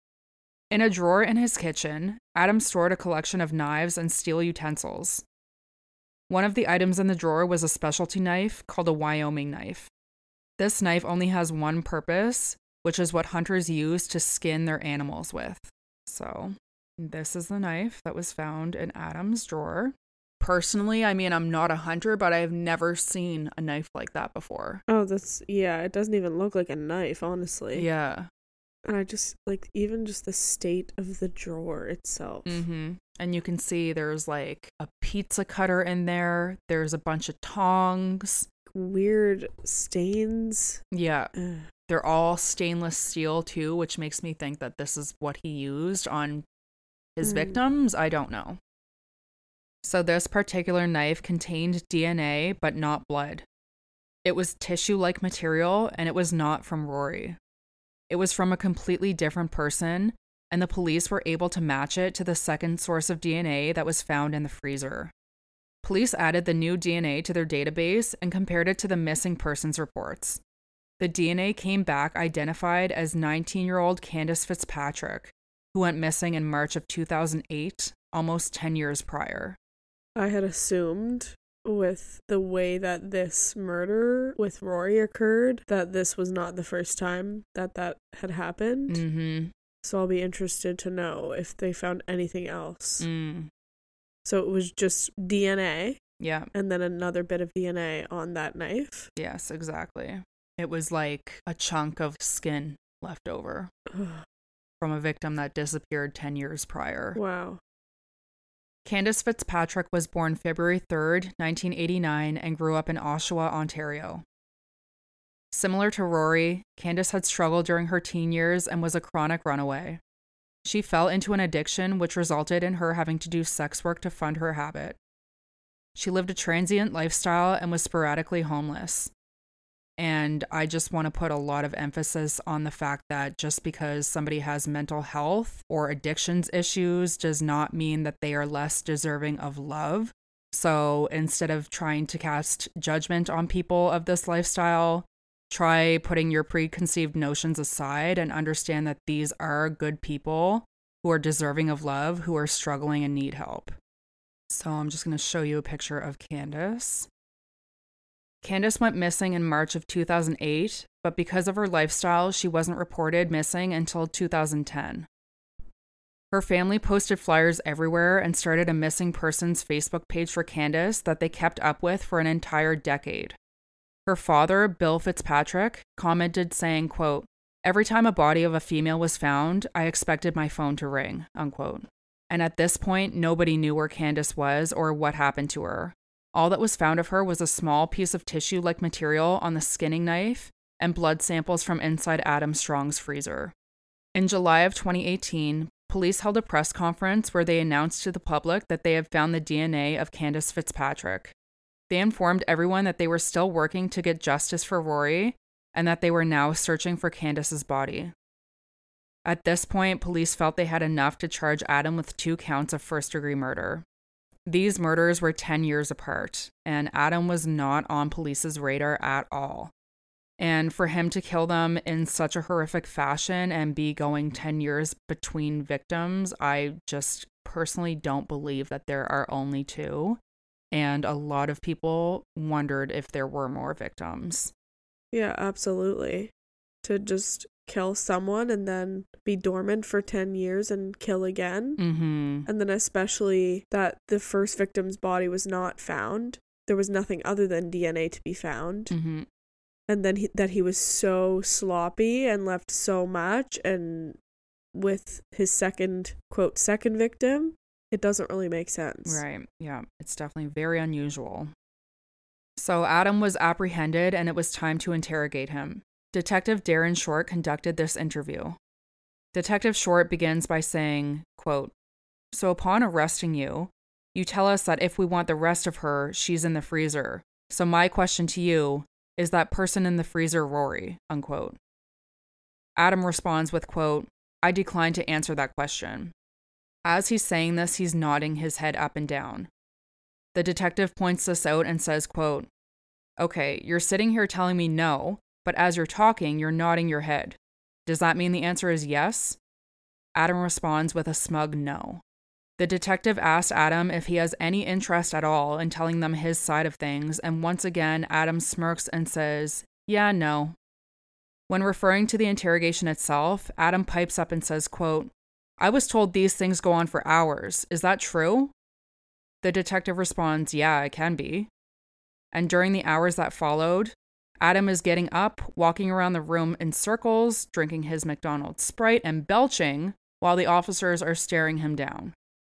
In a drawer in his kitchen, Adam stored a collection of knives and steel utensils. One of the items in the drawer was a specialty knife called a Wyoming knife. This knife only has one purpose, which is what hunters use to skin their animals with. So, this is the knife that was found in Adam's drawer. Personally, I mean, I'm not a hunter, but I've never seen a knife like that before. Oh, that's, yeah, it doesn't even look like a knife, honestly. Yeah. And I just, like, even just the state of the drawer itself. Mm-hmm. And you can see there's, like, a pizza cutter in there. There's a bunch of tongs. Weird stains. Yeah. Ugh. They're all stainless steel, too, which makes me think that this is what he used on his Mm. victims. I don't know. So this particular knife contained D N A, but not blood. It was tissue-like material, and it was not from Rory. It was from a completely different person, and the police were able to match it to the second source of D N A that was found in the freezer. Police added the new D N A to their database and compared it to the missing persons reports. The D N A came back identified as nineteen-year-old Candace Fitzpatrick, who went missing in March of two thousand eight, almost ten years prior. I had assumed with the way that this murder with Rory occurred that this was not the first time that that had happened. Mm-hmm. So I'll be interested to know if they found anything else. Mm. So it was just D N A Yeah. and then another bit of D N A on that knife. Yes, exactly. It was like a chunk of skin left over from a victim that disappeared ten years prior. Wow. Candace Fitzpatrick was born February third, nineteen eighty-nine, and grew up in Oshawa, Ontario. Similar to Rory, Candace had struggled during her teen years and was a chronic runaway. She fell into an addiction which resulted in her having to do sex work to fund her habit. She lived a transient lifestyle and was sporadically homeless. And I just want to put a lot of emphasis on the fact that just because somebody has mental health or addictions issues does not mean that they are less deserving of love. So instead of trying to cast judgment on people of this lifestyle, try putting your preconceived notions aside and understand that these are good people who are deserving of love, who are struggling and need help. So I'm just going to show you a picture of Candace. Candace went missing in March of two thousand eight, but because of her lifestyle, she wasn't reported missing until two thousand ten. Her family posted flyers everywhere and started a missing persons Facebook page for Candace that they kept up with for an entire decade. Her father, Bill Fitzpatrick, commented saying, quote, "Every time a body of a female was found, I expected my phone to ring," unquote. And at this point, nobody knew where Candace was or what happened to her. All that was found of her was a small piece of tissue-like material on the skinning knife and blood samples from inside Adam Strong's freezer. In July of twenty eighteen, police held a press conference where they announced to the public that they had found the D N A of Candace Fitzpatrick. They informed everyone that they were still working to get justice for Rory and that they were now searching for Candace's body. At this point, police felt they had enough to charge Adam with two counts of first-degree murder. These murders were ten years apart, and Adam was not on police's radar at all. And for him to kill them in such a horrific fashion and be going ten years between victims, I just personally don't believe that there are only two. And a lot of people wondered if there were more victims. Yeah, absolutely. To just kill someone and then be dormant for ten years and kill again. Mm-hmm. And then especially that the first victim's body was not found. There was nothing other than D N A to be found. Mm-hmm. And then he, that he was so sloppy and left so much. And with his second, quote, second victim, it doesn't really make sense. Right. Yeah. It's definitely very unusual. So Adam was apprehended and it was time to interrogate him. Detective Darren Short conducted this interview. Detective Short begins by saying, quote, "So upon arresting you, you tell us that if we want the rest of her, she's in the freezer. So my question to you, is that person in the freezer Rory?" Unquote. Adam responds with, quote, "I decline to answer that question." As he's saying this, he's nodding his head up and down. The detective points this out and says, quote, "Okay, you're sitting here telling me no, but as you're talking, you're nodding your head. Does that mean the answer is yes?" Adam responds with a smug no. The detective asked Adam if he has any interest at all in telling them his side of things, and once again, Adam smirks and says, "Yeah, no." When referring to the interrogation itself, Adam pipes up and says, quote, "I was told these things go on for hours. Is that true?" The detective responds, "Yeah, it can be." And during the hours that followed, Adam is getting up, walking around the room in circles, drinking his McDonald's Sprite and belching while the officers are staring him down.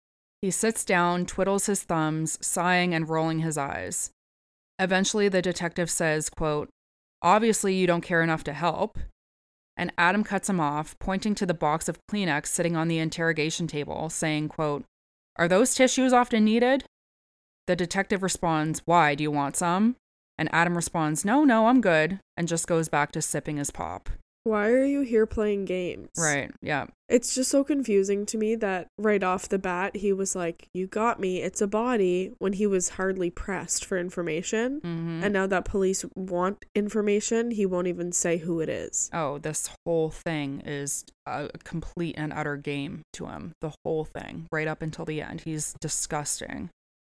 He sits down, twiddles his thumbs, sighing and rolling his eyes. Eventually, the detective says, quote, "Obviously, you don't care enough to help." And Adam cuts him off, pointing to the box of Kleenex sitting on the interrogation table, saying, quote, "Are those tissues often needed?" The detective responds, "Why, do you want some?" And Adam responds, "No, no, I'm good," and just goes back to sipping his pop. Why are you here playing games? Right, yeah. It's just so confusing to me that right off the bat, he was like, "You got me, it's a body," when he was hardly pressed for information. Mm-hmm. And now that police want information, he won't even say who it is. Oh, this whole thing is a complete and utter game to him. The whole thing, right up until the end. He's disgusting.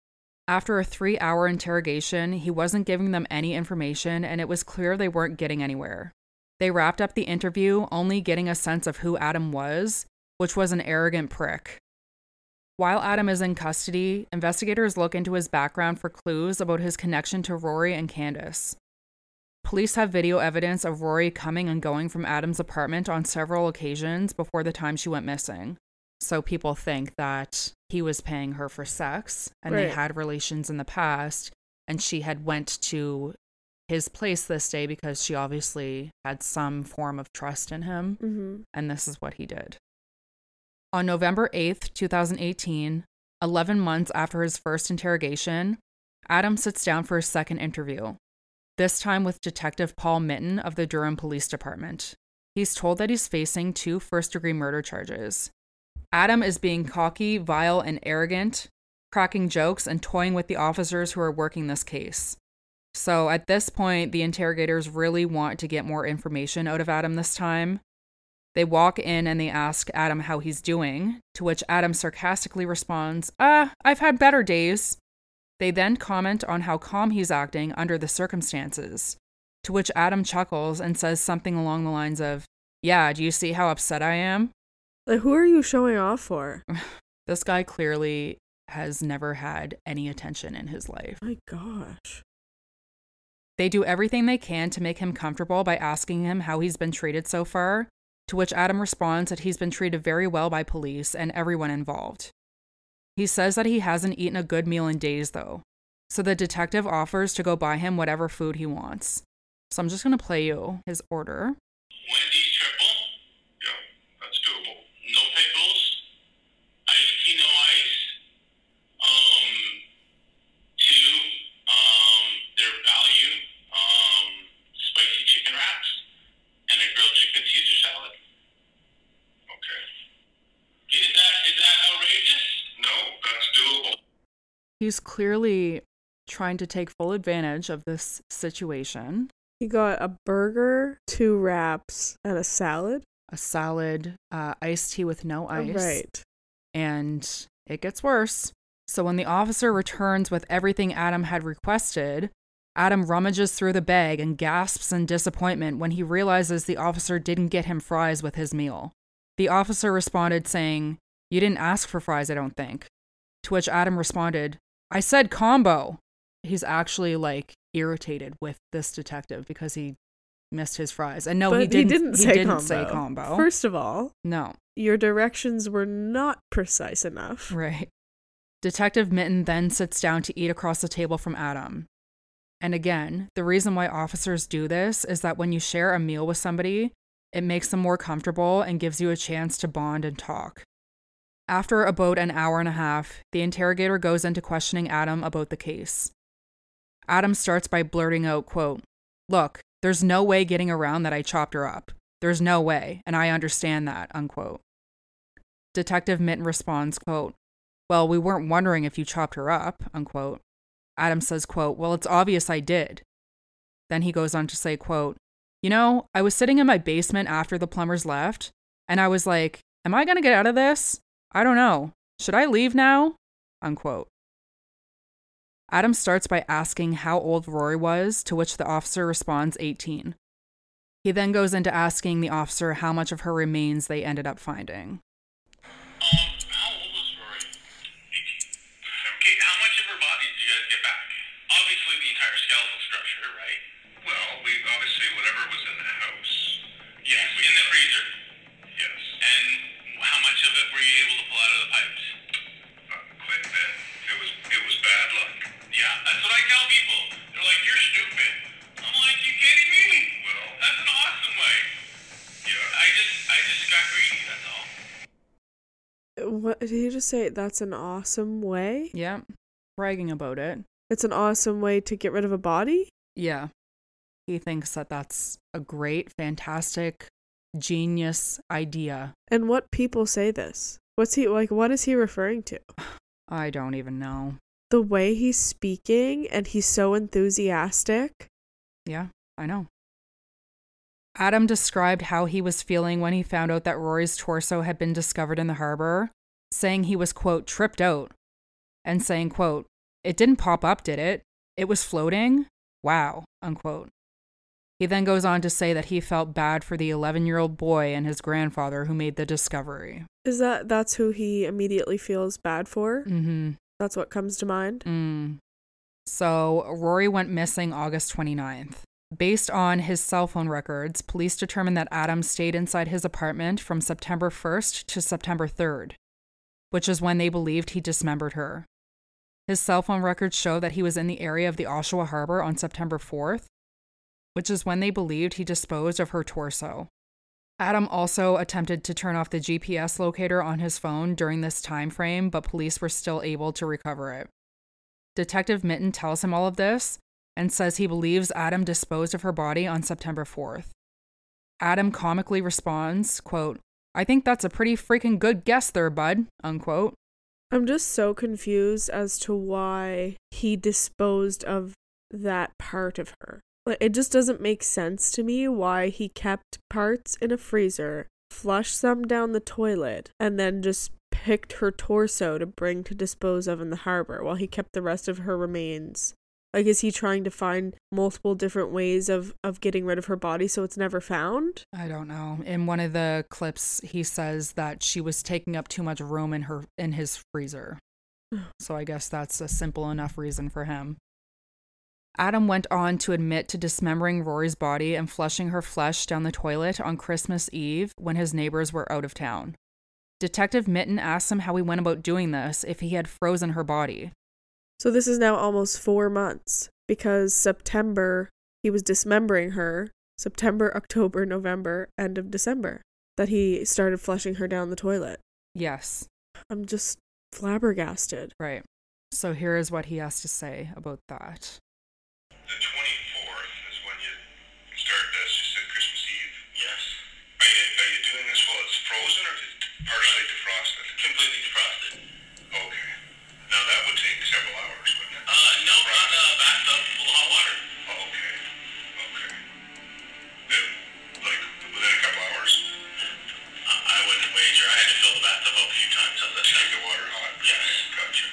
After a three-hour interrogation, he wasn't giving them any information, and it was clear they weren't getting anywhere. They wrapped up the interview only getting a sense of who Adam was, which was an arrogant prick. While Adam is in custody, investigators look into his background for clues about his connection to Rory and Candace. Police have video evidence of Rory coming and going from Adam's apartment on several occasions before the time she went missing. So people think that he was paying her for sex and right. They had relations in the past, and she had went to his place this day because she obviously had some form of trust in him. Mm-hmm. And this is what he did. On November eighth, twenty eighteen, eleven months after his first interrogation, Adam sits down for a second interview, this time with Detective Paul Mitten of the Durham Police Department. He's told that he's facing two first-degree murder charges. Adam is being cocky, vile, and arrogant, cracking jokes and toying with the officers who are working this case. So at this point, the interrogators really want to get more information out of Adam this time. They walk in and they ask Adam how he's doing, to which Adam sarcastically responds, "Ah, I've had better days." They then comment on how calm he's acting under the circumstances, to which Adam chuckles and says something along the lines of, "Yeah, do you see how upset I am?" Like, who are you showing off for? This guy clearly has never had any attention in his life. My gosh. They do everything they can to make him comfortable by asking him how he's been treated so far, to which Adam responds that he's been treated very well by police and everyone involved. He says that he hasn't eaten a good meal in days, though, so the detective offers to go buy him whatever food he wants. So I'm just going to play you his order. Wendy's triple? Yeah, that's doable. No pickles? Iced tea, no ice? Um, two, um, their value, um, spicy chicken wraps, and a grilled chicken Caesar salad. Okay. Is that, is that outrageous? No, that's doable. He's clearly trying to take full advantage of this situation. He got a burger, two wraps, and a salad. A salad, uh, iced tea with no ice. Right. And it gets worse. So when the officer returns with everything Adam had requested, Adam rummages through the bag and gasps in disappointment when he realizes the officer didn't get him fries with his meal. The officer responded saying, "You didn't ask for fries, I don't think." To which Adam responded, "I said combo." He's actually like irritated with this detective because he missed his fries. And no, but he didn't, he didn't, he say, didn't combo. say combo. First of all, no. Your directions were not precise enough. Right. Detective Mitten then sits down to eat across the table from Adam. And again, the reason why officers do this is that when you share a meal with somebody, it makes them more comfortable and gives you a chance to bond and talk. After about an hour and a half, the interrogator goes into questioning Adam about the case. Adam starts by blurting out, quote, "Look, there's no way getting around that I chopped her up. There's no way, and I understand that," unquote. Detective Mitten responds, quote, "Well, we weren't wondering if you chopped her up," unquote. Adam says, quote, "Well, it's obvious I did." Then he goes on to say, quote, "You know, I was sitting in my basement after the plumbers left, and I was like, am I going to get out of this? I don't know. Should I leave now?" Unquote. Adam starts by asking how old Rory was, to which the officer responds eighteen. He then goes into asking the officer how much of her remains they ended up finding. Um, how old was Rory? eighteen. Okay, how much of her body did you guys get back? Obviously the entire skeletal structure, right? Well, we obviously, whatever was in the house. Yes, in the freezer. Yes. And how much of it were you able to pull out of the pipes? Uh, quite a bit. It was, it was bad luck. Yeah, that's what I tell people. They're like, "You're stupid." I'm like, "You kidding me?" Well, that's an awesome way. Yeah. I just, I just got greedy, that's all. What did he just say? That's an awesome way? Yeah, bragging about it. It's an awesome way to get rid of a body? Yeah. He thinks that that's a great, fantastic, genius idea. And what people say this? What's he, like, what is he referring to? I don't even know. The way he's speaking and he's so enthusiastic. Yeah, I know. Adam described how he was feeling when he found out that Rory's torso had been discovered in the harbor, saying he was, quote, tripped out, and saying, quote, "It didn't pop up, did it? It was floating? Wow," unquote. He then goes on to say that he felt bad for the eleven-year-old boy and his grandfather who made the discovery. Is that, that's who he immediately feels bad for? Mm-hmm. That's what comes to mind? Mm. So, Rory went missing August twenty-ninth. Based on his cell phone records, police determined that Adam stayed inside his apartment from September first to September third, which is when they believed he dismembered her. His cell phone records show that he was in the area of the Oshawa Harbor on September fourth, which is when they believed he disposed of her torso. Adam also attempted to turn off the G P S locator on his phone during this time frame, but police were still able to recover it. Detective Mitten tells him all of this and says he believes Adam disposed of her body on September fourth. Adam comically responds, quote, "I think that's a pretty freaking good guess there, bud," unquote. I'm just so confused as to why he disposed of that part of her. Like, it just doesn't make sense to me why he kept parts in a freezer, flushed some down the toilet, and then just picked her torso to bring to dispose of in the harbor while he kept the rest of her remains. Like, is he trying to find multiple different ways of, of getting rid of her body so it's never found? I don't know. In one of the clips, he says that she was taking up too much room in her in his freezer. So I guess that's a simple enough reason for him. Adam went on to admit to dismembering Rory's body and flushing her flesh down the toilet on Christmas Eve when his neighbors were out of town. Detective Mitten asked him how he went about doing this, if he had frozen her body. So this is now almost four months, because September, he was dismembering her, September, October, November, end of December, that he started flushing her down the toilet. Yes. I'm just flabbergasted. Right. So here is what he has to say about that. The twenty-fourth is when you start this. You said Christmas Eve. Yes. Are you are you doing this while it's frozen or just partially defrosted? Completely defrosted. Okay. Now that would take several hours, wouldn't it? Uh, no, not a bathtub full of hot water. Oh, okay. Okay. Uh, like within a couple hours? Uh, I wouldn't wager. I had to fill the bathtub up a few times. How's that sound? To keep the water hot. Yes. Gotcha.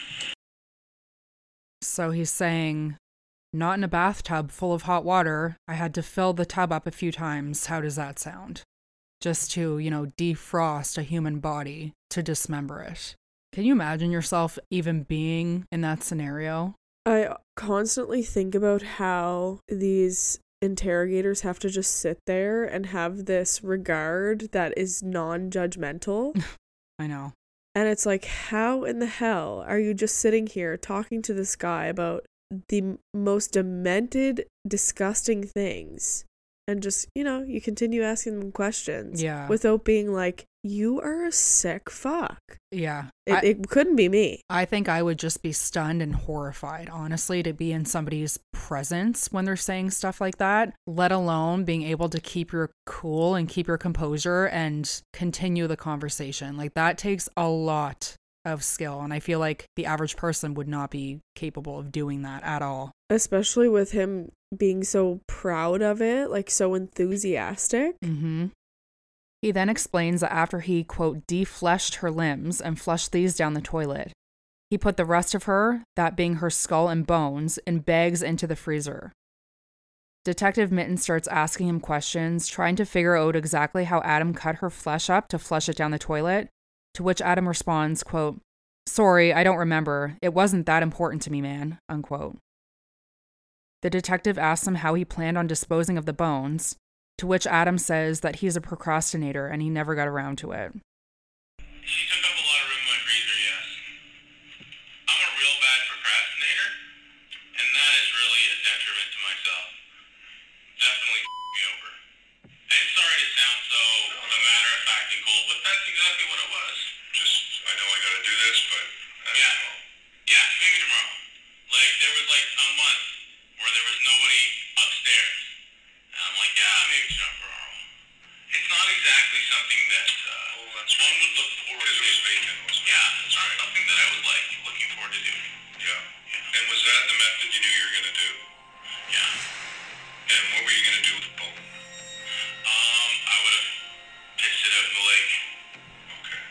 So he's saying, not in a bathtub full of hot water. I had to fill the tub up a few times. How does that sound? Just to, you know, defrost a human body to dismember it. Can you imagine yourself even being in that scenario? I constantly think about how these interrogators have to just sit there and have this regard that is non-judgmental. I know. And it's like, how in the hell are you just sitting here talking to this guy about the most demented, disgusting things, and just, you know, you continue asking them questions, yeah, without being like, you are a sick fuck. Yeah. It, I, it couldn't be me. I think I would just be stunned and horrified, honestly, to be in somebody's presence when they're saying stuff like that, let alone being able to keep your cool and keep your composure and continue the conversation. Like, that takes a lot of skill, and I feel like the average person would not be capable of doing that at all. Especially with him being so proud of it, like so enthusiastic. Mm-hmm. He then explains that after he, quote, defleshed her limbs and flushed these down the toilet, he put the rest of her, that being her skull and bones, in bags into the freezer. Detective Mitten starts asking him questions, trying to figure out exactly how Adam cut her flesh up to flush it down the toilet, to which Adam responds, quote, sorry, I don't remember. It wasn't that important to me, man, unquote. The detective asks him how he planned on disposing of the bones, to which Adam says that he's a procrastinator and he never got around to it. She took up a lot of room in my freezer, yes. I'm a real bad procrastinator, and that is really a detriment to myself. Definitely me over. And sorry to sound so a matter of fact and cold, but that's exactly what it was. Just, I know I gotta do this, but that's yeah. Cool. Yeah, maybe tomorrow. Like, there was like a month where there was nobody upstairs. And I'm like, yeah, maybe tomorrow. It's not exactly something that uh, oh, that's one would look forward to. It was vacant, wasn't it? Yeah, it's not something that I was like looking forward to doing. Yeah. yeah. And was that the method you knew you were gonna do? Yeah. And what were you gonna do with the bone? Um, I would have pitched it out in the lake. Okay.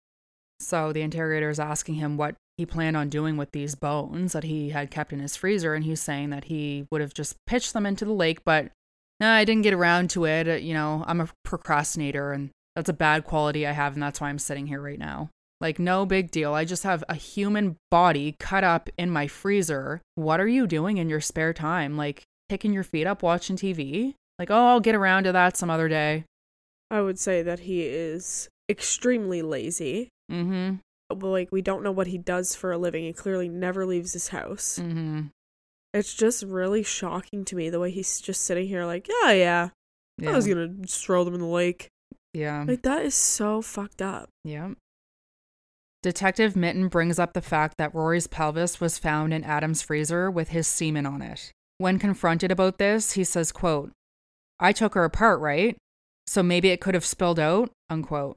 So the interrogator is asking him what he planned on doing with these bones that he had kept in his freezer, and he's saying that he would have just pitched them into the lake, but no, I didn't get around to it. You know, I'm a procrastinator, and that's a bad quality I have, and that's why I'm sitting here right now. Like, no big deal. I just have a human body cut up in my freezer. What are you doing in your spare time? Like, kicking your feet up, watching T V? Like, oh, I'll get around to that some other day. I would say that he is extremely lazy. Mm-hmm. Like, we don't know what he does for a living. He clearly never leaves his house. Mm-hmm. It's just really shocking to me the way he's just sitting here like, yeah, yeah, yeah. I was gonna just throw them in the lake. Yeah. Like, that is so fucked up. Yeah. Detective Mitten brings up the fact that Rory's pelvis was found in Adam's freezer with his semen on it. When confronted about this, he says, quote, I took her apart, right? So maybe it could have spilled out, unquote.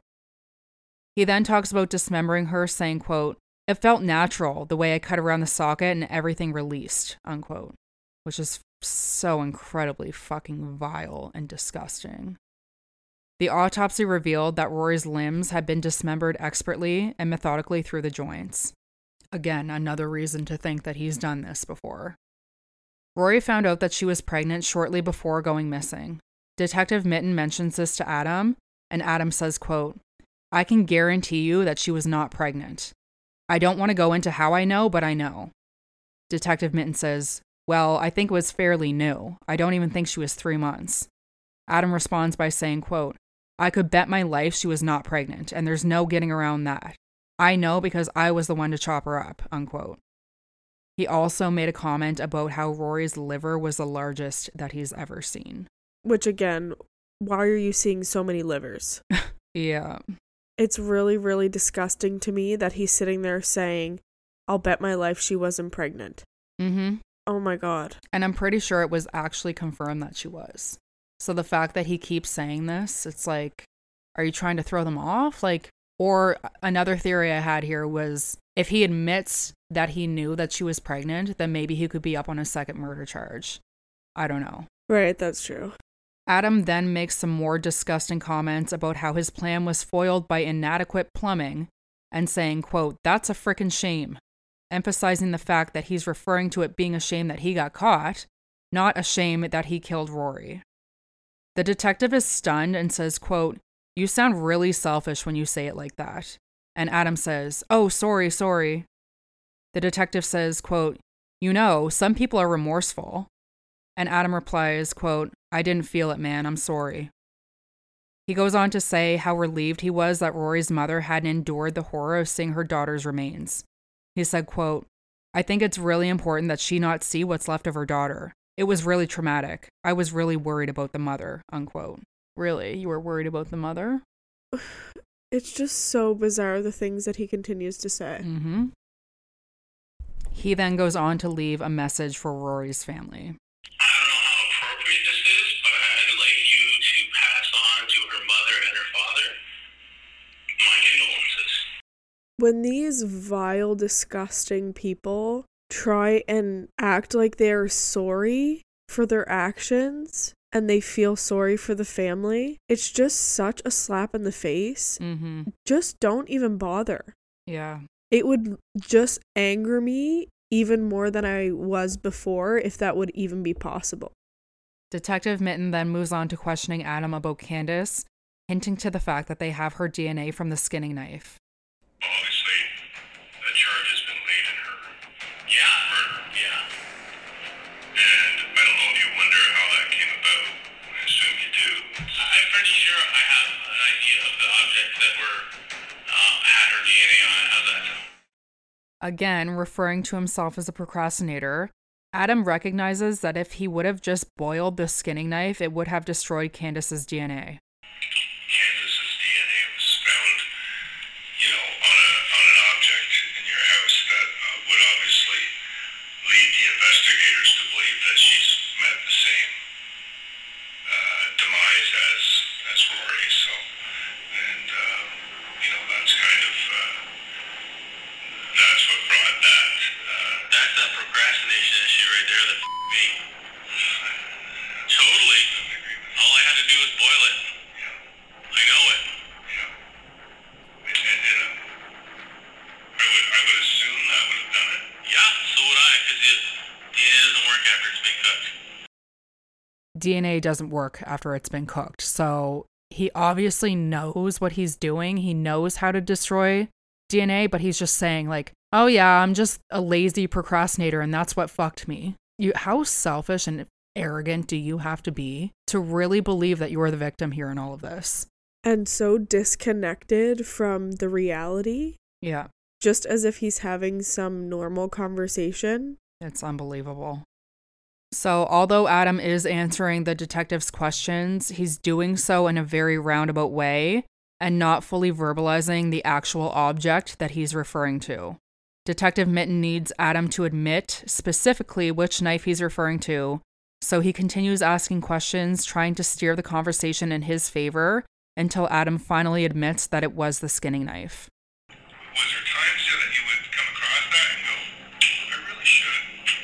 He then talks about dismembering her, saying, quote, it felt natural the way I cut around the socket and everything released, unquote, which is so incredibly fucking vile and disgusting. The autopsy revealed that Rory's limbs had been dismembered expertly and methodically through the joints. Again, another reason to think that he's done this before. Rory found out that she was pregnant shortly before going missing. Detective Mitten mentions this to Adam, and Adam says, quote, I can guarantee you that she was not pregnant. I don't want to go into how I know, but I know. Detective Mitten says, Well, I think it was fairly new. I don't even think she was three months. Adam responds by saying, quote, I could bet my life she was not pregnant, and there's no getting around that. I know because I was the one to chop her up, unquote. He also made a comment about how Rory's liver was the largest that he's ever seen. Which, again, why are you seeing so many livers? Yeah. It's really, really disgusting to me that he's sitting there saying, I'll bet my life she wasn't pregnant. Mm-hmm. Oh my God. And I'm pretty sure it was actually confirmed that she was. So the fact that he keeps saying this, it's like, are you trying to throw them off? Like, or another theory I had here was if he admits that he knew that she was pregnant, then maybe he could be up on a second murder charge. I don't know. Right, that's true. Adam then makes some more disgusting comments about how his plan was foiled by inadequate plumbing and saying, quote, that's a frickin' shame, emphasizing the fact that he's referring to it being a shame that he got caught, not a shame that he killed Rory. The detective is stunned and says, quote, you sound really selfish when you say it like that. And Adam says, oh, sorry, sorry. The detective says, quote, you know, some people are remorseful. And Adam replies, quote, I didn't feel it, man. I'm sorry. He goes on to say how relieved he was that Rory's mother hadn't endured the horror of seeing her daughter's remains. He said, quote, I think it's really important that she not see what's left of her daughter. It was really traumatic. I was really worried about the mother, unquote. Really? You were worried about the mother? It's just so bizarre, the things that he continues to say. Mm-hmm. He then goes on to leave a message for Rory's family. I don't know how appropriate this is, but I'd like you to pass on to her mother and her father my condolences. When these vile, disgusting people try and act like they're sorry for their actions and they feel sorry for the family, it's just such a slap in the face. Mm-hmm. Just don't even bother. Yeah. It would just anger me even more than I was before, if that would even be possible. Detective Mitten then moves on to questioning Adam about Candace, hinting to the fact that they have her D N A from the skinning knife. Obviously, the charge has been laid in her. Yeah, murder. Yeah. And I don't know if you wonder how that came about. I assume you do. I'm pretty sure I have an idea of the objects that were uh, had her D N A on it. How's that sound? Again, referring to himself as a procrastinator, Adam recognizes that if he would have just boiled the skinning knife, it would have destroyed Candace's D N A. Candace's D N A was found, you know, on a on an object in your house that uh, would obviously lead the investigators to believe that she's met the same uh, demise as as Rory. So, and uh, you know, that's kind of uh, that's what brought that. Uh, that's that procrastination issue right there. That f- me. Totally. All I had to do was boil it. I know it. Yeah. And, and, and uh, I would I would assume that would have done it. Yeah, so would I, because D N A doesn't work after it's been cooked. D N A doesn't work after it's been cooked. So he obviously knows what he's doing. He knows how to destroy D N A, but he's just saying like, oh yeah, I'm just a lazy procrastinator and that's what fucked me. You, how selfish and arrogant do you have to be to really believe that you are the victim here in all of this? And so disconnected from the reality. Yeah. Just as if he's having some normal conversation. It's unbelievable. So although Adam is answering the detective's questions, he's doing so in a very roundabout way and not fully verbalizing the actual object that he's referring to. Detective Mitten needs Adam to admit specifically which knife he's referring to, so he continues asking questions, trying to steer the conversation in his favor until Adam finally admits that it was the skinning knife. Was there times yeah, that you would come across that and go, I really should?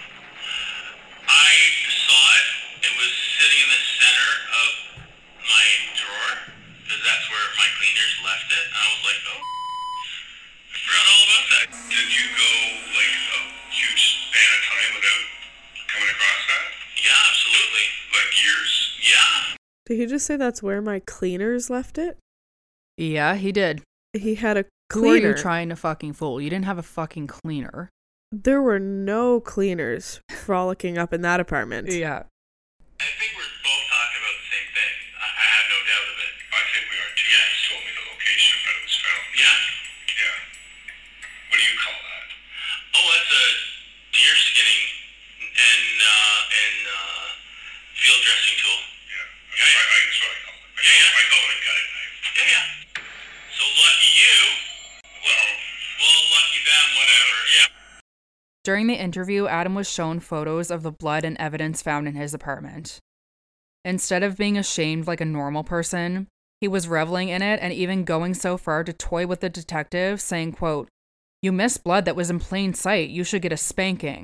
I saw it. It was sitting in the center of my drawer, because that's where my cleaners left it. And I was like, oh, I forgot all about that. Did you go like a huge span of time without coming across that? Yeah, absolutely. Like years? Yeah. Did he just say that's where my cleaners left it? Yeah, he did. He had a Who are cleaner. you trying to fucking fool? You didn't have a fucking cleaner. There were no cleaners frolicking up in that apartment. Yeah. I think we're both talking about the same thing. I, I have no doubt of it. I think we are too. Yeah, he told me the location that it was found. Yeah? Yeah. What do you call that? Oh, that's a deer skinning and, uh, and, uh, field dressing tool. Yeah. That's, yeah, right, yeah. That's what I call it. I, yeah, call, yeah. I call it a gutting knife. Yeah, yeah. So lucky you. Well, well, lucky them, whatever. Yeah. During the interview, Adam was shown photos of the blood and evidence found in his apartment. Instead of being ashamed like a normal person, he was reveling in it and even going so far to toy with the detective, saying, quote, "You missed blood that was in plain sight. You should get a spanking."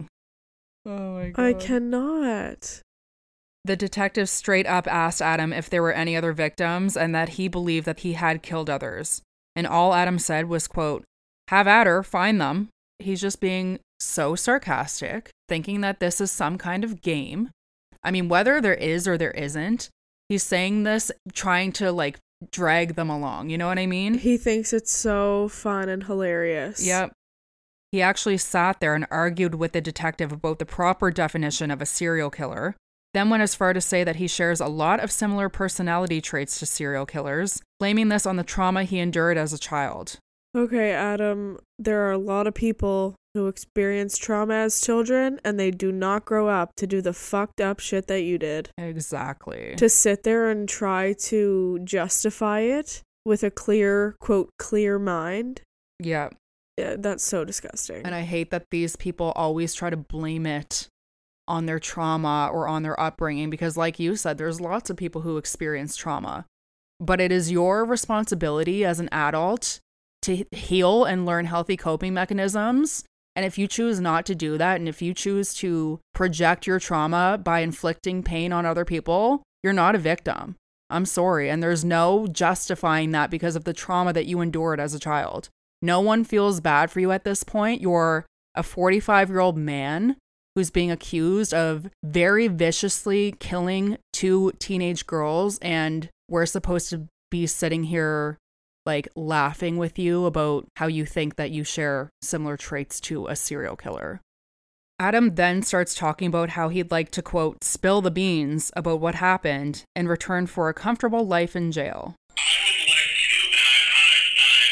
Oh my God. I cannot. The detective straight up asked Adam if there were any other victims and that he believed that he had killed others. And all Adam said was, quote, "Have at her, find them." He's just being so sarcastic, thinking that this is some kind of game. I mean, whether there is or there isn't, he's saying this trying to like drag them along. You know what I mean? He thinks it's so fun and hilarious. Yep. He actually sat there and argued with the detective about the proper definition of a serial killer, then went as far to say that he shares a lot of similar personality traits to serial killers, blaming this on the trauma he endured as a child. Okay, Adam, there are a lot of people who experience trauma as children and they do not grow up to do the fucked up shit that you did. Exactly. To sit there and try to justify it with a clear, quote, clear mind. Yeah. Yeah, that's so disgusting. And I hate that these people always try to blame it on their trauma or on their upbringing because, like you said, there's lots of people who experience trauma. But it is your responsibility as an adult to heal and learn healthy coping mechanisms. And if you choose not to do that, and if you choose to project your trauma by inflicting pain on other people, you're not a victim. I'm sorry. And there's no justifying that because of the trauma that you endured as a child. No one feels bad for you at this point. You're a forty-five-year-old man who's being accused of very viciously killing two teenage girls, and we're supposed to be sitting here like laughing with you about how you think that you share similar traits to a serial killer. Adam then starts talking about how he'd like to, quote, spill the beans about what happened in return for a comfortable life in jail. I would like to, and I, and I, and I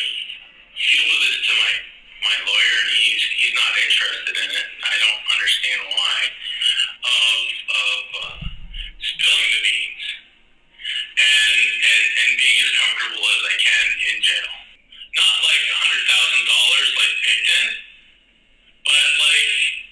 feel this to my, my lawyer, and he's, he's not interested in it. I don't understand why, of, of uh, spilling the beans and, and, and being as comfortable as I can in jail. Not like one hundred thousand dollars like Picton, but like,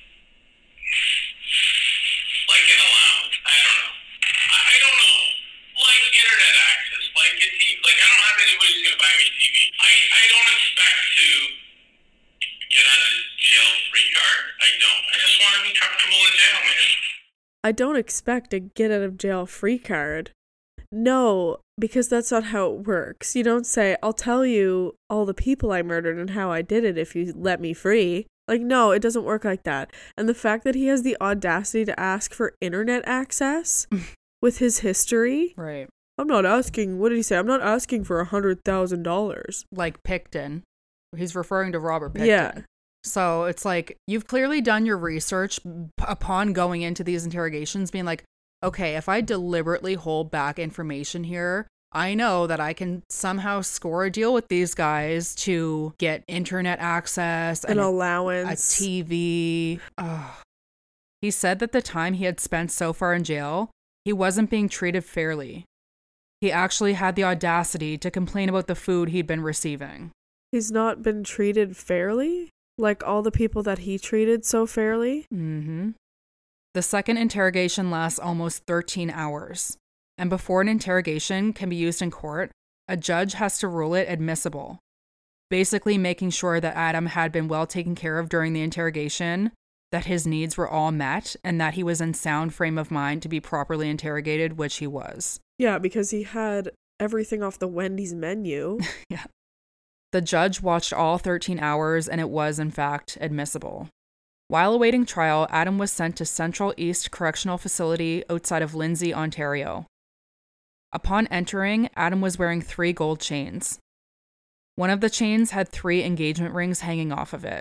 like in a lounge. I don't know. I, I don't know. Like internet access, like a T V. Like I don't have anybody who's going to buy me T V. I, I don't expect to get out of jail free card. I don't. I just want to be comfortable in jail, man. I don't expect a get out of jail free card. No, because that's not how it works. You don't say, I'll tell you all the people I murdered and how I did it if you let me free. Like, no, it doesn't work like that. And the fact that he has the audacity to ask for internet access with his history. Right. I'm not asking, what did he say? I'm not asking for one hundred thousand dollars. Like Picton. He's referring to Robert Picton. Yeah. So it's like, you've clearly done your research upon going into these interrogations, being like, okay, if I deliberately hold back information here, I know that I can somehow score a deal with these guys to get internet access, An and allowance, a T V. Oh. He said that the time he had spent so far in jail, he wasn't being treated fairly. He actually had the audacity to complain about the food he'd been receiving. He's not been treated fairly? Like all the people that he treated so fairly? Mm-hmm. The second interrogation lasts almost thirteen hours. And before an interrogation can be used in court, a judge has to rule it admissible, basically making sure that Adam had been well taken care of during the interrogation, that his needs were all met, and that he was in sound frame of mind to be properly interrogated, which he was. Yeah, because he had everything off the Wendy's menu. Yeah. The judge watched all thirteen hours, and it was, in fact, admissible. While awaiting trial, Adam was sent to Central East Correctional Facility outside of Lindsay, Ontario. Upon entering, Adam was wearing three gold chains. One of the chains had three engagement rings hanging off of it,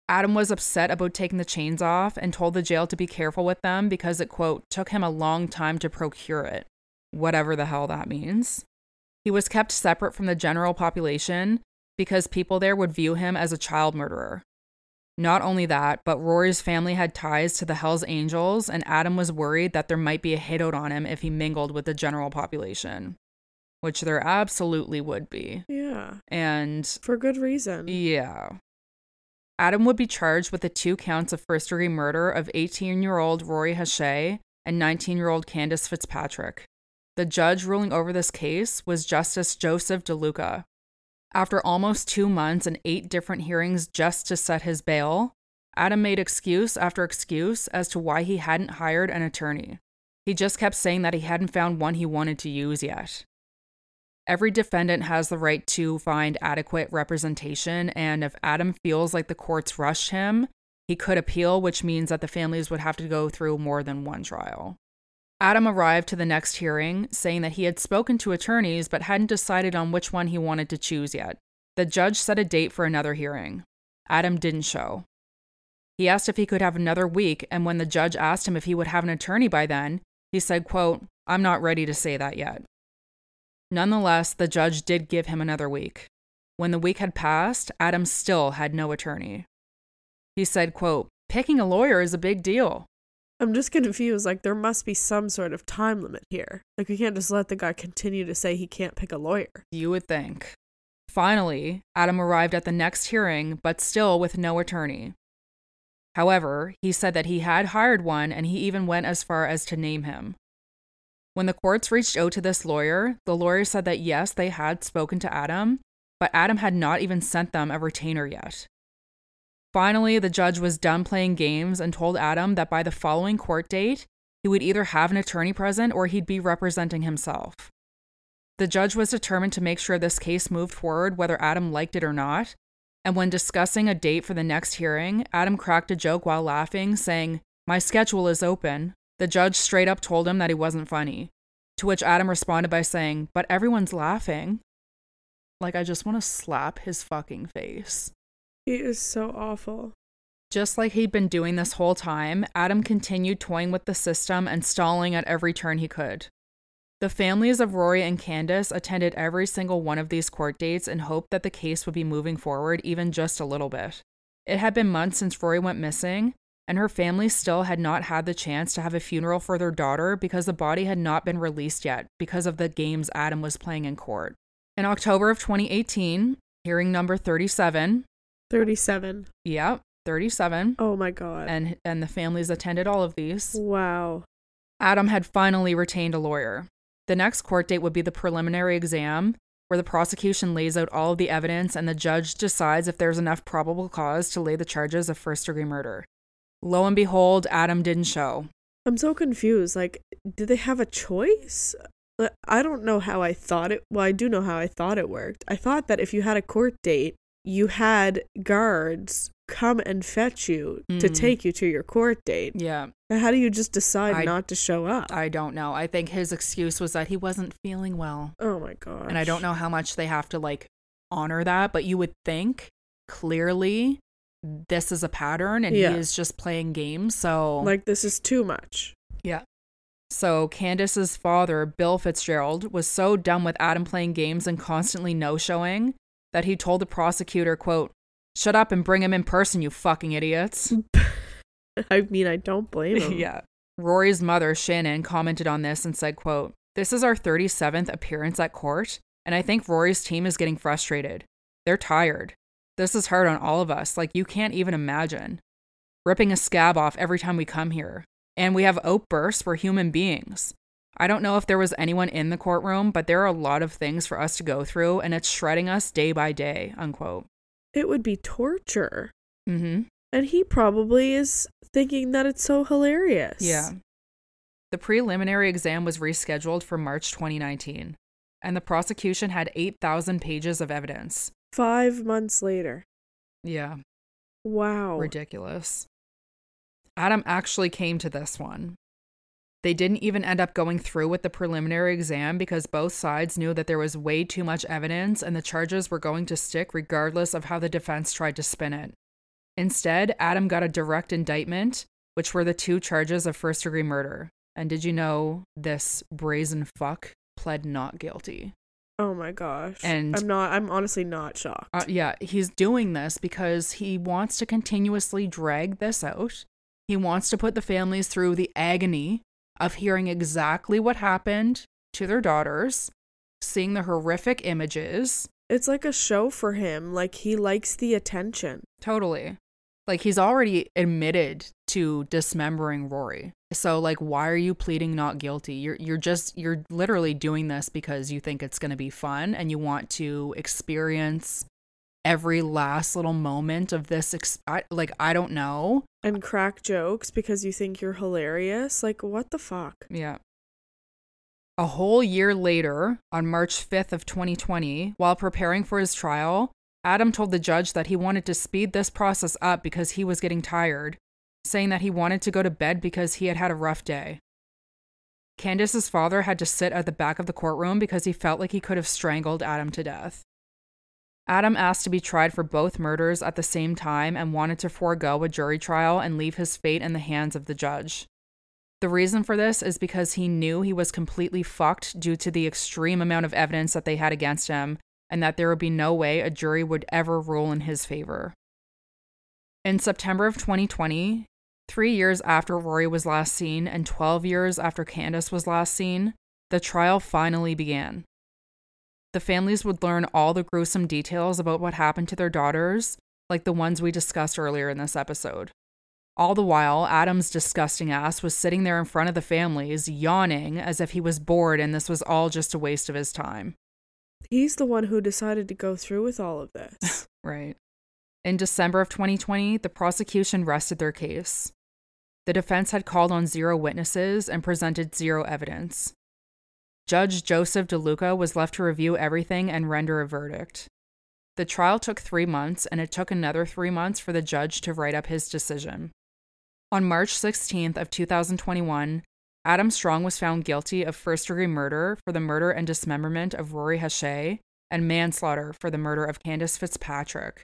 Adam was upset about taking the chains off and told the jail to be careful with them because it, quote, took him a long time to procure it. Whatever the hell that means. He was kept separate from the general population because people there would view him as a child murderer. Not only that, but Rory's family had ties to the Hells Angels, and Adam was worried that there might be a hit out on him if he mingled with the general population. Which there absolutely would be. Yeah. And... for good reason. Yeah. Adam would be charged with the two counts of first-degree murder of eighteen-year-old Rory Hachey and nineteen-year-old Candace Fitzpatrick. The judge ruling over this case was Justice Joseph DeLuca. After almost two months and eight different hearings just to set his bail, Adam made excuse after excuse as to why he hadn't hired an attorney. He just kept saying that he hadn't found one he wanted to use yet. Every defendant has the right to find adequate representation, and if Adam feels like the courts rushed him, he could appeal, which means that the families would have to go through more than one trial. Adam arrived to the next hearing, saying that he had spoken to attorneys but hadn't decided on which one he wanted to choose yet. The judge set a date for another hearing. Adam didn't show. He asked if he could have another week, and when the judge asked him if he would have an attorney by then, he said, quote, "I'm not ready to say that yet." Nonetheless, the judge did give him another week. When the week had passed, Adam still had no attorney. He said, quote, "Picking a lawyer is a big deal." I'm just confused. Like, there must be some sort of time limit here. Like, we can't just let the guy continue to say he can't pick a lawyer. You would think. Finally, Adam arrived at the next hearing, but still with no attorney. However, he said that he had hired one, and he even went as far as to name him. When the courts reached out to this lawyer, the lawyer said that yes, they had spoken to Adam, but Adam had not even sent them a retainer yet. Finally, the judge was done playing games and told Adam that by the following court date, he would either have an attorney present or he'd be representing himself. The judge was determined to make sure this case moved forward whether Adam liked it or not, and when discussing a date for the next hearing, Adam cracked a joke while laughing, saying, "My schedule is open." The judge straight up told him that he wasn't funny, to which Adam responded by saying, "But everyone's laughing." Like, I just want to slap his fucking face. He is so awful. Just like he'd been doing this whole time, Adam continued toying with the system and stalling at every turn he could. The families of Rory and Candace attended every single one of these court dates in hope that the case would be moving forward even just a little bit. It had been months since Rory went missing, and her family still had not had the chance to have a funeral for their daughter because the body had not been released yet because of the games Adam was playing in court. In October of twenty eighteen, hearing number thirty-seven. thirty-seven. Yep, thirty-seven. Oh my God. And and the families attended all of these. Wow. Adam had finally retained a lawyer. The next court date would be the preliminary exam, where the prosecution lays out all of the evidence and the judge decides if there's enough probable cause to lay the charges of first-degree murder. Lo and behold, Adam didn't show. I'm so confused. Like, did they have a choice? I don't know how I thought it. Well, I do know how I thought it worked. I thought that if you had a court date, you had guards come and fetch you mm. to take you to your court date. Yeah. How do you just decide I, not to show up? I don't know. I think his excuse was that he wasn't feeling well. Oh my gosh. And I don't know how much they have to, like, honor that, but you would think clearly this is a pattern and yeah. he is just playing games. So, like, this is too much. Yeah. So Candace's father, Bill Fitzgerald, was so done with Adam playing games and constantly no-showing that he told the prosecutor, quote, "Shut up and bring him in person, you fucking idiots." I mean, I don't blame him. Yeah. Rory's mother, Shannon, commented on this and said, quote, "This is our thirty-seventh appearance at court, and I think Rory's team is getting frustrated. They're tired. This is hard on all of us, like you can't even imagine. Ripping a scab off every time we come here. And we have outbursts, we're human beings. I don't know if there was anyone in the courtroom, but there are a lot of things for us to go through, and it's shredding us day by day," unquote. It would be torture. Mm-hmm. And he probably is thinking that it's so hilarious. Yeah. The preliminary exam was rescheduled for March twenty nineteen, and the prosecution had eight thousand pages of evidence. Five months later. Yeah. Wow. Ridiculous. Adam actually came to this one. They didn't even end up going through with the preliminary exam because both sides knew that there was way too much evidence and the charges were going to stick regardless of how the defense tried to spin it. Instead, Adam got a direct indictment, which were the two charges of first-degree murder. And did you know this brazen fuck pled not guilty? Oh my gosh. And I'm not, I'm honestly not shocked. Uh, yeah, he's doing this because he wants to continuously drag this out. He wants to put the families through the agony of hearing exactly what happened to their daughters, seeing the horrific images. It's like a show for him. Like, he likes the attention. Totally. Like, he's already admitted to dismembering Rory. So, like, why are you pleading not guilty? You're you're just, you're literally doing this because you think it's going to be fun and you want to experience every last little moment of this. Ex- I, like, I don't know. And crack jokes because you think you're hilarious. Like, what the fuck? Yeah. A whole year later, on March fifth of twenty twenty, while preparing for his trial, Adam told the judge that he wanted to speed this process up because he was getting tired, saying that he wanted to go to bed because he had had a rough day. Candace's father had to sit at the back of the courtroom because he felt like he could have strangled Adam to death. Adam asked to be tried for both murders at the same time and wanted to forego a jury trial and leave his fate in the hands of the judge. The reason for this is because he knew he was completely fucked due to the extreme amount of evidence that they had against him, and that there would be no way a jury would ever rule in his favor. In September of twenty twenty, three years after Rory was last seen and twelve years after Candace was last seen, the trial finally began. The families would learn all the gruesome details about what happened to their daughters, like the ones we discussed earlier in this episode. All the while, Adam's disgusting ass was sitting there in front of the families, yawning as if he was bored and this was all just a waste of his time. He's the one who decided to go through with all of this. Right. In December of twenty twenty, the prosecution rested their case. The defense had called on zero witnesses and presented zero evidence. Judge Joseph DeLuca was left to review everything and render a verdict. The trial took three months, and it took another three months for the judge to write up his decision. On March sixteenth of two thousand twenty-one, Adam Strong was found guilty of first-degree murder for the murder and dismemberment of Rory Hachey and manslaughter for the murder of Candace Fitzpatrick.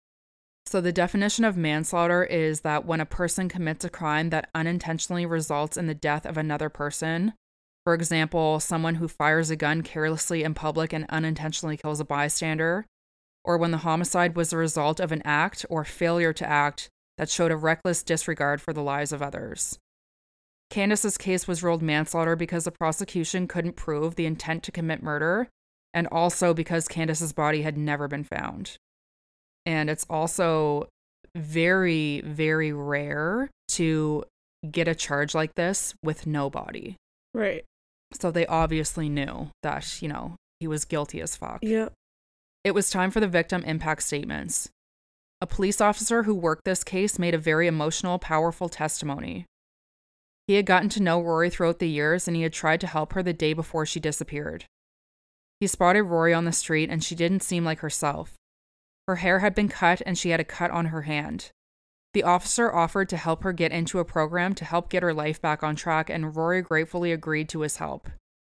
So the definition of manslaughter is that when a person commits a crime that unintentionally results in the death of another person, for example, someone who fires a gun carelessly in public and unintentionally kills a bystander, or when the homicide was the result of an act or failure to act that showed a reckless disregard for the lives of others. Candace's case was ruled manslaughter because the prosecution couldn't prove the intent to commit murder, and also because Candace's body had never been found. And it's also very, very rare to get a charge like this with no body. Right. So they obviously knew that, you know, he was guilty as fuck. Yeah. It was time for the victim impact statements. A police officer who worked this case made a very emotional, powerful testimony. He had gotten to know Rory throughout the years, and he had tried to help her the day before she disappeared. He spotted Rory on the street, and she didn't seem like herself. Her hair had been cut, and she had a cut on her hand. The officer offered to help her get into a program to help get her life back on track, and Rory gratefully agreed to his help.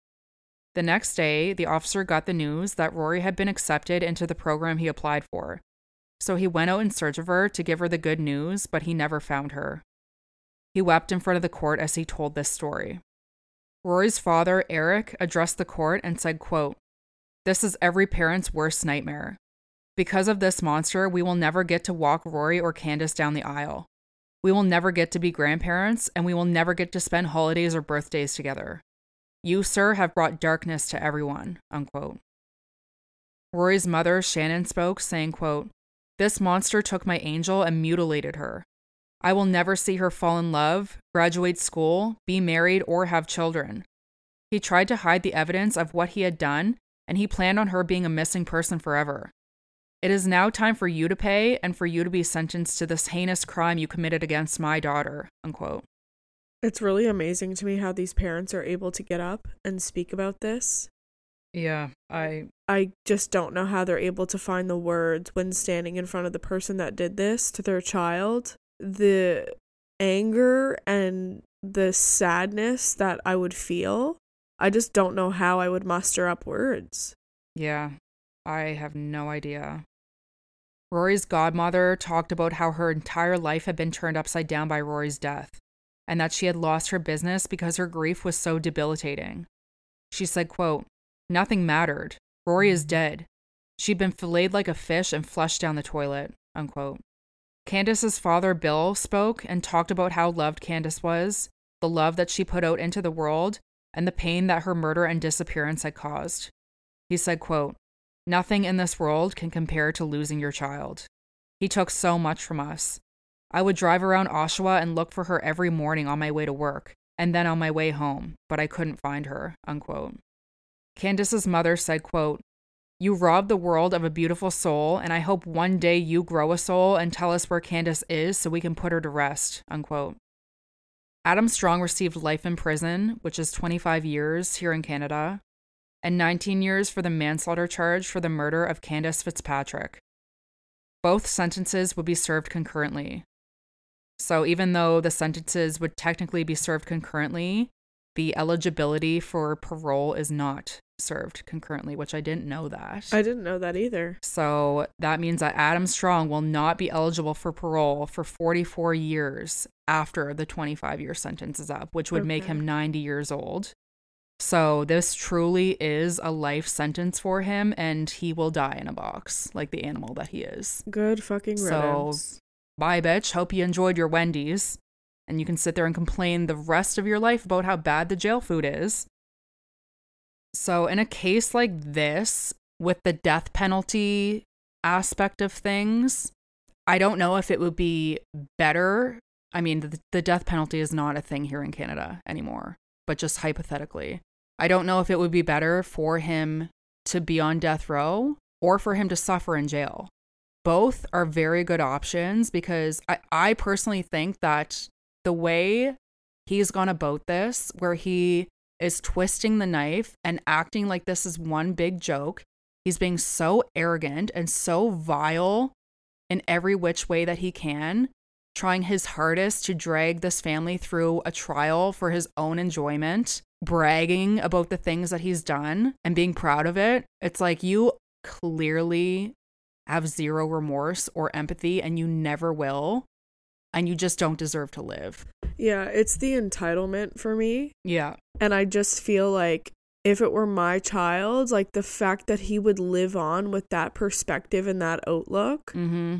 The next day, the officer got the news that Rory had been accepted into the program he applied for. So he went out in search of her to give her the good news, but he never found her. He wept in front of the court as he told this story. Rory's father, Eric, addressed the court and said, quote, "This is every parent's worst nightmare. Because of this monster, we will never get to walk Rory or Candace down the aisle. We will never get to be grandparents, and we will never get to spend holidays or birthdays together. You, sir, have brought darkness to everyone," unquote. Rory's mother, Shannon, spoke, saying, quote, "This monster took my angel and mutilated her. I will never see her fall in love, graduate school, be married, or have children. He tried to hide the evidence of what he had done, and he planned on her being a missing person forever. It is now time for you to pay and for you to be sentenced to this heinous crime you committed against my daughter," unquote. It's really amazing to me how these parents are able to get up and speak about this. Yeah, I... I just don't know how they're able to find the words when standing in front of the person that did this to their child. The anger and the sadness that I would feel, I just don't know how I would muster up words. Yeah, I have no idea. Rory's godmother talked about how her entire life had been turned upside down by Rory's death, and that she had lost her business because her grief was so debilitating. She said, quote, "Nothing mattered. Rory is dead. She'd been filleted like a fish and flushed down the toilet," unquote. Candace's father, Bill, spoke and talked about how loved Candace was, the love that she put out into the world, and the pain that her murder and disappearance had caused. He said, quote, "Nothing in this world can compare to losing your child. He took so much from us. I would drive around Oshawa and look for her every morning on my way to work, and then on my way home, but I couldn't find her," unquote. Candace's mother said, quote, "You robbed the world of a beautiful soul, and I hope one day you grow a soul and tell us where Candace is so we can put her to rest," unquote. Adam Strong received life in prison, which is twenty-five years here in Canada, and nineteen years for the manslaughter charge for the murder of Candace Fitzpatrick. Both sentences would be served concurrently. So even though the sentences would technically be served concurrently, the eligibility for parole is not served concurrently, which I didn't know that. I didn't know that either. So that means that Adam Strong will not be eligible for parole for forty-four years after the twenty-five year sentence is up, which would Okay. make him ninety years old. So this truly is a life sentence for him, and he will die in a box like the animal that he is. Good fucking riddance. So, bye, bitch. Hope you enjoyed your Wendy's. And you can sit there and complain the rest of your life about how bad the jail food is. So in a case like this, with the death penalty aspect of things, I don't know if it would be better. I mean, the, the death penalty is not a thing here in Canada anymore, but just hypothetically. I don't know if it would be better for him to be on death row or for him to suffer in jail. Both are very good options because I, I personally think that the way he's gone about this, where he is twisting the knife and acting like this is one big joke, he's being so arrogant and so vile in every which way that he can, trying his hardest to drag this family through a trial for his own enjoyment, bragging about the things that he's done and being proud of it. It's like you clearly have zero remorse or empathy, and you never will. And you just don't deserve to live. Yeah, it's the entitlement for me. Yeah. And I just feel like if it were my child, like the fact that he would live on with that perspective and that outlook, Mm-hmm.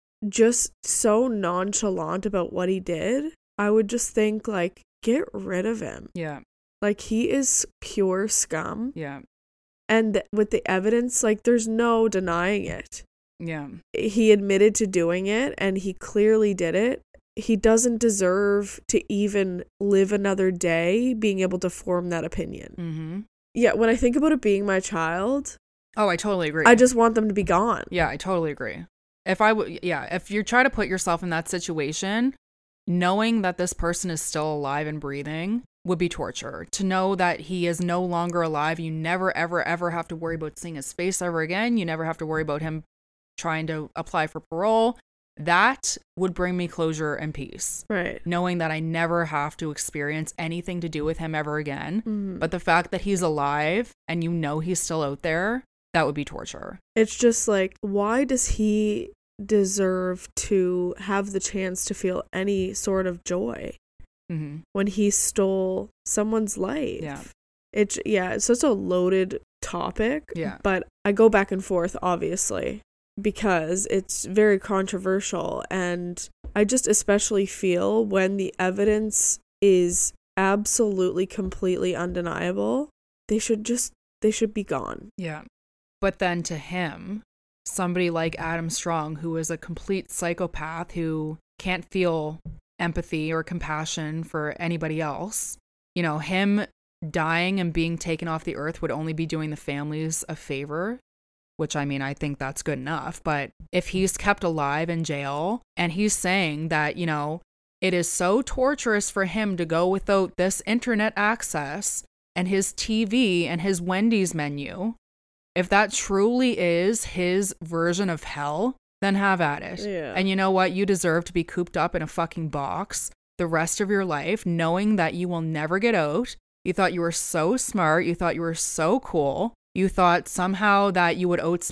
just so nonchalant about what he did, I would just think, like, get rid of him. Yeah. Like, he is pure scum. Yeah. And th- with the evidence, like, there's no denying it. Yeah. He admitted to doing it, and he clearly did it. He doesn't deserve to even live another day being able to form that opinion. Mm-hmm. Yeah, when I think about it being my child, Oh, I totally agree. I just want them to be gone. Yeah, I totally agree. If I would, yeah, if you try to put yourself in that situation, knowing that this person is still alive and breathing would be torture. To know that he is no longer alive, you never, ever, ever have to worry about seeing his face ever again. You never have to worry about him trying to apply for parole. That would bring me closure and peace. Right. Knowing that I never have to experience anything to do with him ever again. Mm-hmm. But the fact that he's alive and you know he's still out there, that would be torture. It's just like, why does he deserve to have the chance to feel any sort of joy Mm-hmm. when he stole someone's life? Yeah. It's, yeah, it's such a loaded topic. Yeah. But I go back and forth, obviously, because it's very controversial. And I just especially feel when the evidence is absolutely, completely undeniable, they should just, they should be gone. Yeah. But then to him, somebody like Adam Strong, who is a complete psychopath who can't feel empathy or compassion for anybody else, you know, him dying and being taken off the earth would only be doing the families a favor, which, I mean, I think that's good enough. But if he's kept alive in jail and he's saying that, you know, it is so torturous for him to go without this internet access and his T V and his Wendy's menu, if that truly is his version of hell, then have at it. Yeah. And you know what? You deserve to be cooped up in a fucking box the rest of your life, knowing that you will never get out. You thought you were so smart. You thought you were so cool. You thought somehow that you would outsmart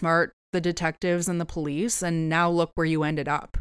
the detectives and the police, and now look where you ended up.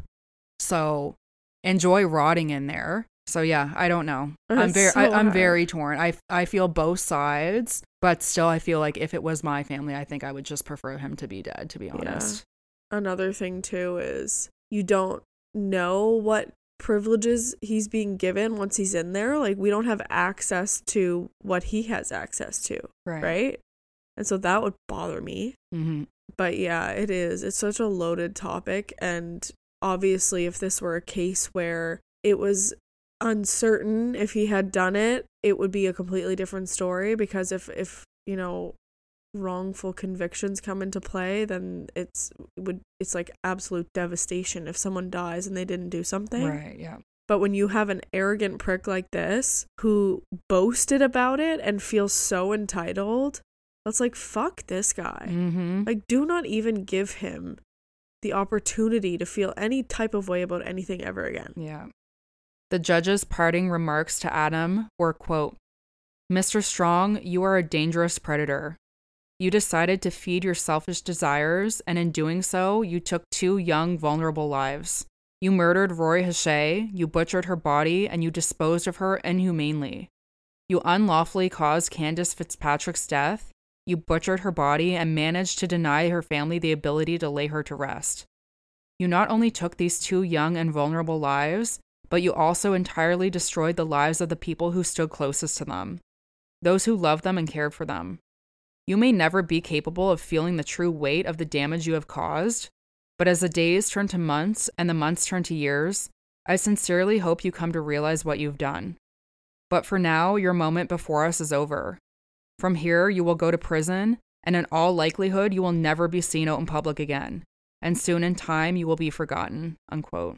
So enjoy rotting in there. So yeah, I don't know. That's I'm very, so I, I'm hard. very torn. I, I feel both sides, but still, I feel like if it was my family, I think I would just prefer him to be dead, to be honest. Yeah. Another thing too is you don't know what privileges he's being given once he's in there. Like, we don't have access to what he has access to, Right. right? And so that would bother me. Mm-hmm. But yeah, it is. It's such a loaded topic. And obviously, if this were a case where it was uncertain if he had done it, it would be a completely different story. Because if, if you know, wrongful convictions come into play, then it's it would it's like absolute devastation if someone dies and they didn't do something. Right, yeah. But when you have an arrogant prick like this who boasted about it and feels so entitled, that's like, fuck this guy. Mm-hmm. Like, do not even give him the opportunity to feel any type of way about anything ever again. Yeah. The judge's parting remarks to Adam were, quote, "Mister Strong, you are a dangerous predator. You decided to feed your selfish desires, and in doing so, you took two young, vulnerable lives. You murdered Rory Hache, you butchered her body, and you disposed of her inhumanely. You unlawfully caused Candace Fitzpatrick's death, you butchered her body, and managed to deny her family the ability to lay her to rest. You not only took these two young and vulnerable lives, but you also entirely destroyed the lives of the people who stood closest to them, those who loved them and cared for them. You may never be capable of feeling the true weight of the damage you have caused, but as the days turn to months and the months turn to years, I sincerely hope you come to realize what you've done. But for now, your moment before us is over. From here, you will go to prison, and in all likelihood, you will never be seen out in public again, and soon in time, you will be forgotten," unquote.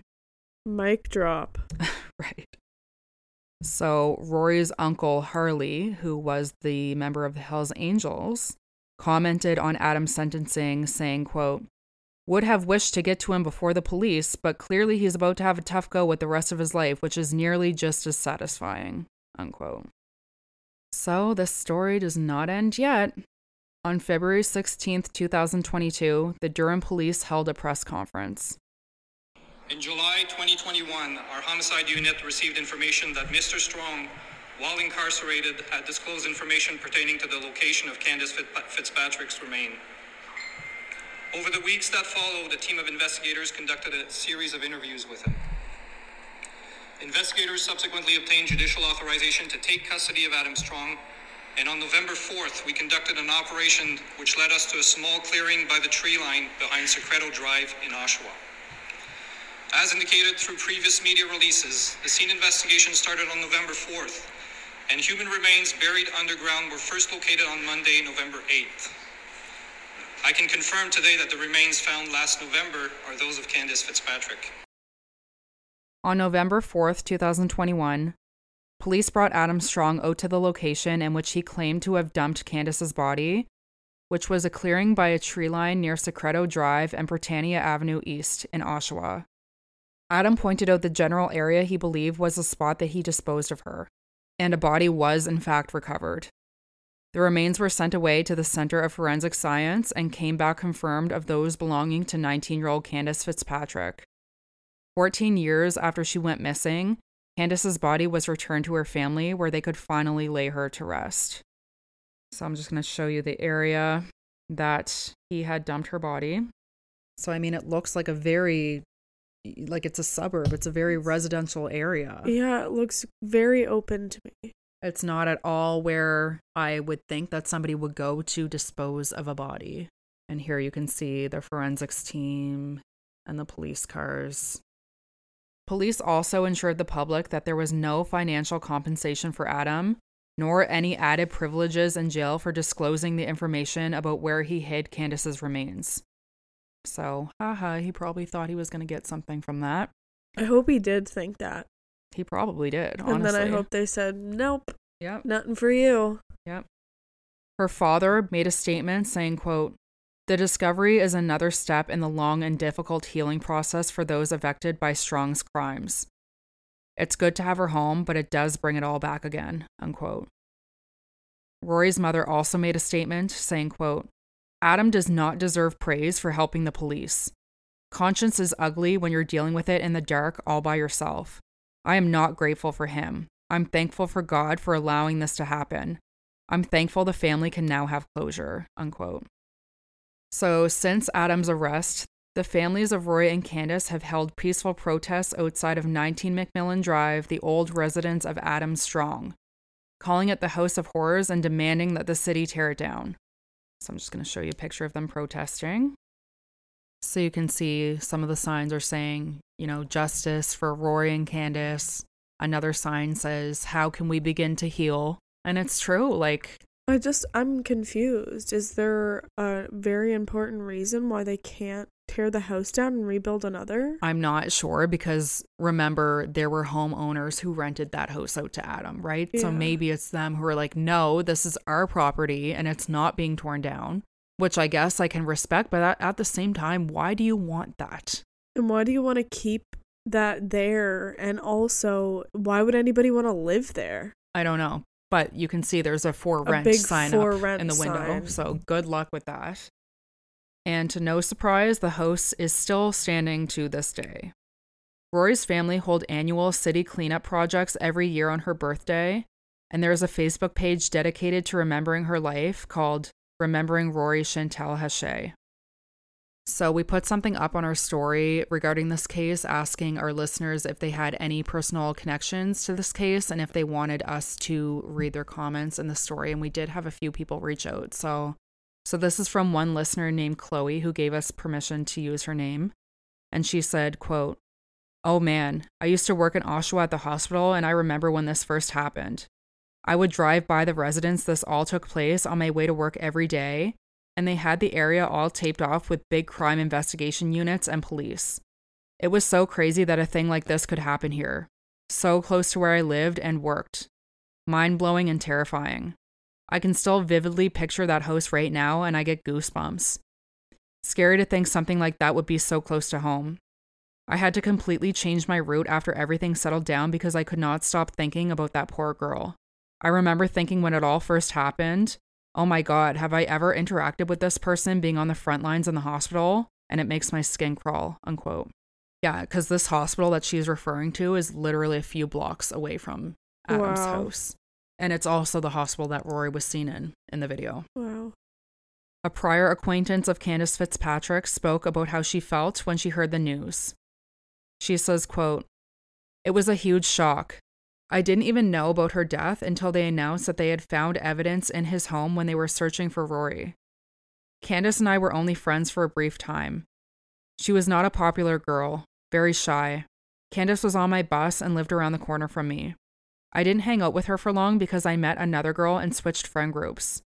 Mic drop. Right. So Rory's uncle, Harley, who was the member of the Hells Angels, commented on Adam's sentencing, saying, quote, "Would have wished to get to him before the police, but clearly he's about to have a tough go with the rest of his life, which is nearly just as satisfying," unquote. So this story does not end yet. On February sixteenth, twenty twenty-two, the Durham police held a press conference. In July twenty twenty-one, our homicide unit received information that Mister Strong, while incarcerated, had disclosed information pertaining to the location of Candace Fitzpatrick's remain. Over the weeks that followed, a team of investigators conducted a series of interviews with him. Investigators subsequently obtained judicial authorization to take custody of Adam Strong, and on November fourth, we conducted an operation which led us to a small clearing by the tree line behind Secreto Drive in Oshawa. As indicated through previous media releases, the scene investigation started on November fourth, and human remains buried underground were first located on Monday, November eighth. I can confirm today that the remains found last November are those of Candace Fitzpatrick. On November fourth, twenty twenty-one, police brought Adam Strong out to the location in which he claimed to have dumped Candace's body, which was a clearing by a tree line near Secreto Drive and Britannia Avenue East in Oshawa. Adam pointed out the general area he believed was the spot that he disposed of her, and a body was in fact recovered. The remains were sent away to the Center of Forensic Science and came back confirmed of those belonging to nineteen-year-old Candace Fitzpatrick. Fourteen years after she went missing, Candace's body was returned to her family where they could finally lay her to rest. So I'm just going to show you the area that he had dumped her body. So, I mean, it looks like a very, like it's a suburb. It's a very residential area. Yeah, it looks very open to me. It's not at all where I would think that somebody would go to dispose of a body. And here you can see the forensics team and the police cars. Police also ensured the public that there was no financial compensation for Adam, nor any added privileges in jail for disclosing the information about where he hid Candace's remains. So, haha, he probably thought he was going to get something from that. I hope he did think that. He probably did, honestly. And then I hope they said, nope, yep. Nothing for you. Yep. Her father made a statement saying, quote, "The discovery is another step in the long and difficult healing process for those affected by Strong's crimes. It's good to have her home, but it does bring it all back again," unquote. Rory's mother also made a statement saying, quote, Adam does not deserve praise for helping the police. Conscience is ugly when you're dealing with it in the dark all by yourself. I am not grateful for him. I'm thankful for God for allowing this to happen. I'm thankful the family can now have closure," unquote. So since Adam's arrest, the families of Roy and Candace have held peaceful protests outside of nineteen McMillan Drive, the old residence of Adam Strong, calling it the House of Horrors and demanding that the city tear it down. So I'm just going to show you a picture of them protesting. So you can see some of the signs are saying, you know, justice for Roy and Candace. Another sign says, how can we begin to heal? And it's true. Like, I just, I'm confused. Is there a very important reason why they can't tear the house down and rebuild another? I'm not sure, because remember, there were homeowners who rented that house out to Adam, right? Yeah. So maybe it's them who are like, no, this is our property and it's not being torn down, which I guess I can respect. But at, at the same time, why do you want that? And why do you want to keep that there? And also, why would anybody want to live there? I don't know. But you can see there's a for rent big sign for up rent in the window. sign. So good luck with that. And to no surprise, the house is still standing to this day. Rory's family hold annual city cleanup projects every year on her birthday, and there is a Facebook page dedicated to remembering her life called Remembering Rory Chantal Haché. So we put something up on our story regarding this case, asking our listeners if they had any personal connections to this case and if they wanted us to read their comments in the story. And we did have a few people reach out. So, so this is from one listener named Chloe, who gave us permission to use her name. And she said, quote, "Oh man, I used to work in Oshawa at the hospital, and I remember when this first happened. I would drive by the residence this all took place on my way to work every day, and they had the area all taped off with big crime investigation units and police. It was so crazy that a thing like this could happen here. So close to where I lived and worked. Mind-blowing and terrifying. I can still vividly picture that house right now, and I get goosebumps. Scary to think something like that would be so close to home. I had to completely change my route after everything settled down because I could not stop thinking about that poor girl. I remember thinking when it all first happened, oh my God, have I ever interacted with this person being on the front lines in the hospital? And it makes my skin crawl," unquote. Yeah, because this hospital that she's referring to is literally a few blocks away from Adam's Wow. house. And it's also the hospital that Rory was seen in, in the video. Wow. A prior acquaintance of Candace Fitzpatrick spoke about how she felt when she heard the news. She says, quote, "It was a huge shock. I didn't even know about her death until they announced that they had found evidence in his home when they were searching for Rory. Candace and I were only friends for a brief time. She was not a popular girl, very shy. Candace was on my bus and lived around the corner from me. I didn't hang out with her for long because I met another girl and switched friend groups."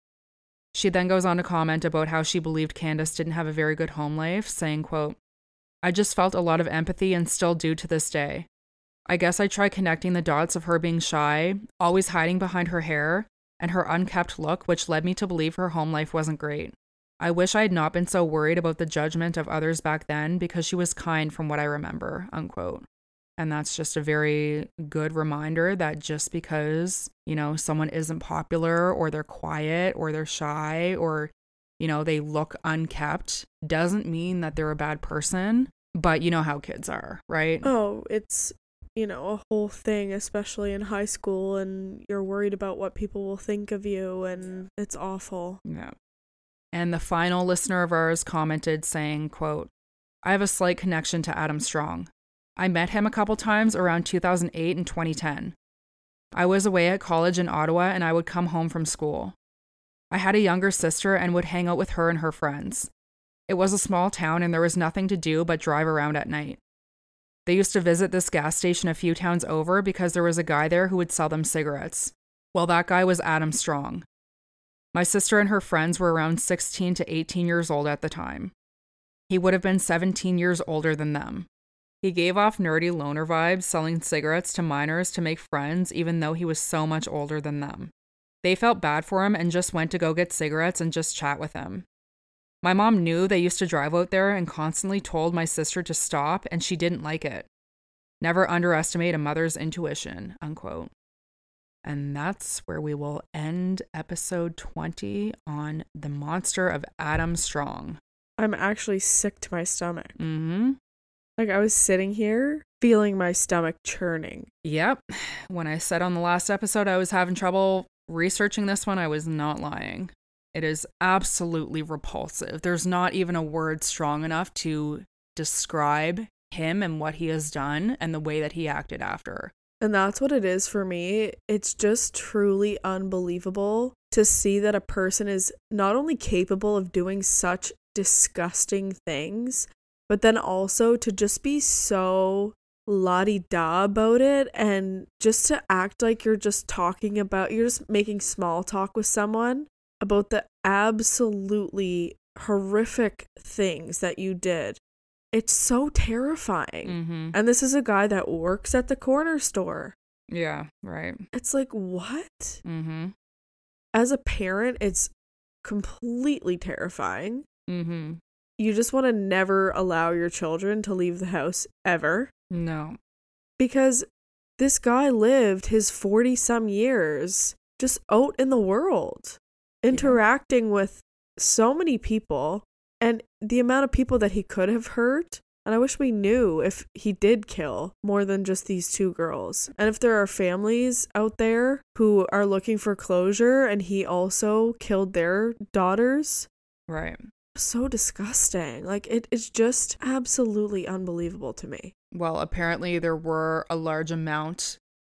She then goes on to comment about how she believed Candace didn't have a very good home life, saying, quote, "I just felt a lot of empathy and still do to this day. I guess I try connecting the dots of her being shy, always hiding behind her hair, and her unkempt look, which led me to believe her home life wasn't great. I wish I had not been so worried about the judgment of others back then because she was kind from what I remember," unquote. And that's just a very good reminder that just because, you know, someone isn't popular or they're quiet or they're shy or, you know, they look unkept doesn't mean that they're a bad person. But you know how kids are, right? Oh, it's, you know, a whole thing, especially in high school, and you're worried about what people will think of you, and it's awful. Yeah. And the final listener of ours commented saying, quote, "I have a slight connection to Adam Strong. I met him a couple times around two thousand eight and twenty ten. I was away at college in Ottawa and I would come home from school. I had a younger sister and would hang out with her and her friends. It was a small town and there was nothing to do but drive around at night. They used to visit this gas station a few towns over because there was a guy there who would sell them cigarettes. Well, that guy was Adam Strong. My sister and her friends were around sixteen to eighteen years old at the time. He would have been seventeen years older than them. He gave off nerdy loner vibes, selling cigarettes to minors to make friends, even though he was so much older than them. They felt bad for him and just went to go get cigarettes and just chat with him. My mom knew they used to drive out there and constantly told my sister to stop, and she didn't like it. Never underestimate a mother's intuition," unquote. And that's where we will end episode twenty on the monster of Adam Strong. I'm actually sick to my stomach. Mm-hmm. Like, I was sitting here feeling my stomach churning. Yep. When I said on the last episode I was having trouble researching this one, I was not lying. It is absolutely repulsive. There's not even a word strong enough to describe him and what he has done and the way that he acted after. And that's what it is for me. It's just truly unbelievable to see that a person is not only capable of doing such disgusting things, but then also to just be so la-di-da about it and just to act like you're just talking about, you're just making small talk with someone about the absolutely horrific things that you did. It's so terrifying. Mm-hmm. And this is a guy that works at the corner store. Yeah, right. It's like, what? Mm-hmm. As a parent, it's completely terrifying. Mm-hmm. You just want to never allow your children to leave the house ever. No. Because this guy lived his forty-some years just out in the world, interacting yeah. with so many people, and the amount of people that he could have hurt. And I wish we knew if he did kill more than just these two girls. And if there are families out there who are looking for closure and he also killed their daughters. Right. So disgusting. Like, it is just absolutely unbelievable to me. Well, apparently there were a large amount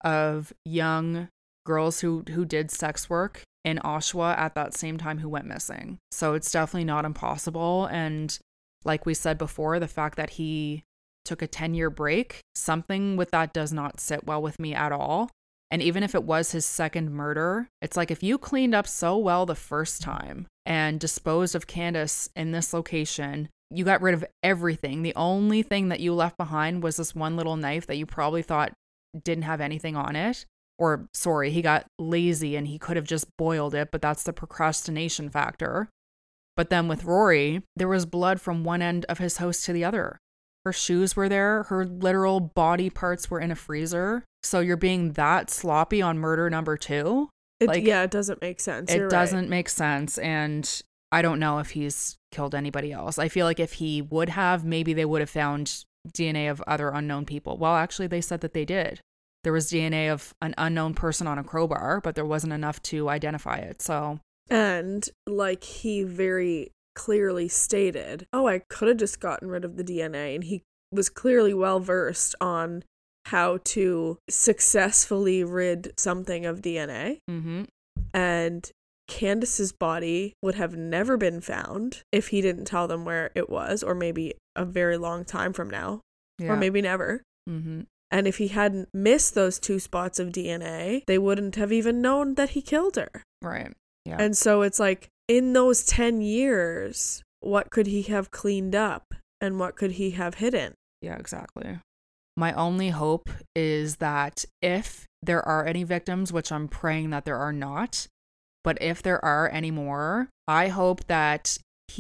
of young girls who, who did sex work in Oshawa at that same time who went missing. So it's definitely not impossible. And like we said before, the fact that he took a ten-year break, something with that does not sit well with me at all. And even if it was his second murder, it's like if you cleaned up so well the first time and disposed of Candace in this location, you got rid of everything. The only thing that you left behind was this one little knife that you probably thought didn't have anything on it. Or, sorry, he got lazy and he could have just boiled it, but that's the procrastination factor. But then with Rory, there was blood from one end of his house to the other. Her shoes were there. Her literal body parts were in a freezer. So you're being that sloppy on murder number two? It, like, yeah, it doesn't make sense. It You're doesn't right. make sense. And I don't know if he's killed anybody else. I feel like if he would have, maybe they would have found D N A of other unknown people. Well, actually, they said that they did. There was D N A of an unknown person on a crowbar, but there wasn't enough to identify it. So, and like he very clearly stated, oh, I could have just gotten rid of the D N A. And he was clearly well versed on how to successfully rid something of D N A. Mm-hmm. And Candace's body would have never been found if he didn't tell them where it was, or maybe a very long time from now, yeah. or maybe never. Mm-hmm. And if he hadn't missed those two spots of D N A, they wouldn't have even known that he killed her. Right. Yeah. And so it's like, in those ten years, what could he have cleaned up and what could he have hidden? Yeah, exactly. My only hope is that if there are any victims, which I'm praying that there are not, but if there are any more, I hope that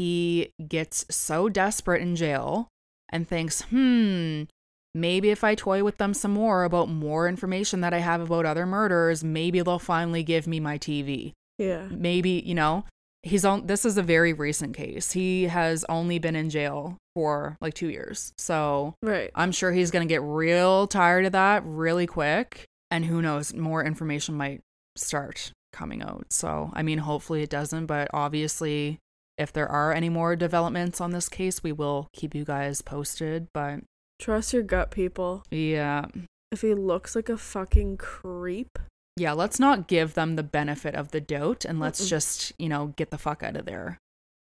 he gets so desperate in jail and thinks, hmm, maybe if I toy with them some more about more information that I have about other murders, maybe they'll finally give me my T V. Yeah. Maybe, you know, he's on, this is a very recent case. He has only been in jail for like two years. So right. I'm sure he's going to get real tired of that really quick. And who knows, more information might start coming out. So, I mean, hopefully it doesn't. But obviously, if there are any more developments on this case, we will keep you guys posted. But trust your gut, people. Yeah. If he looks like a fucking creep. Yeah, let's not give them the benefit of the doubt and let's Mm-mm. just, you know, get the fuck out of there.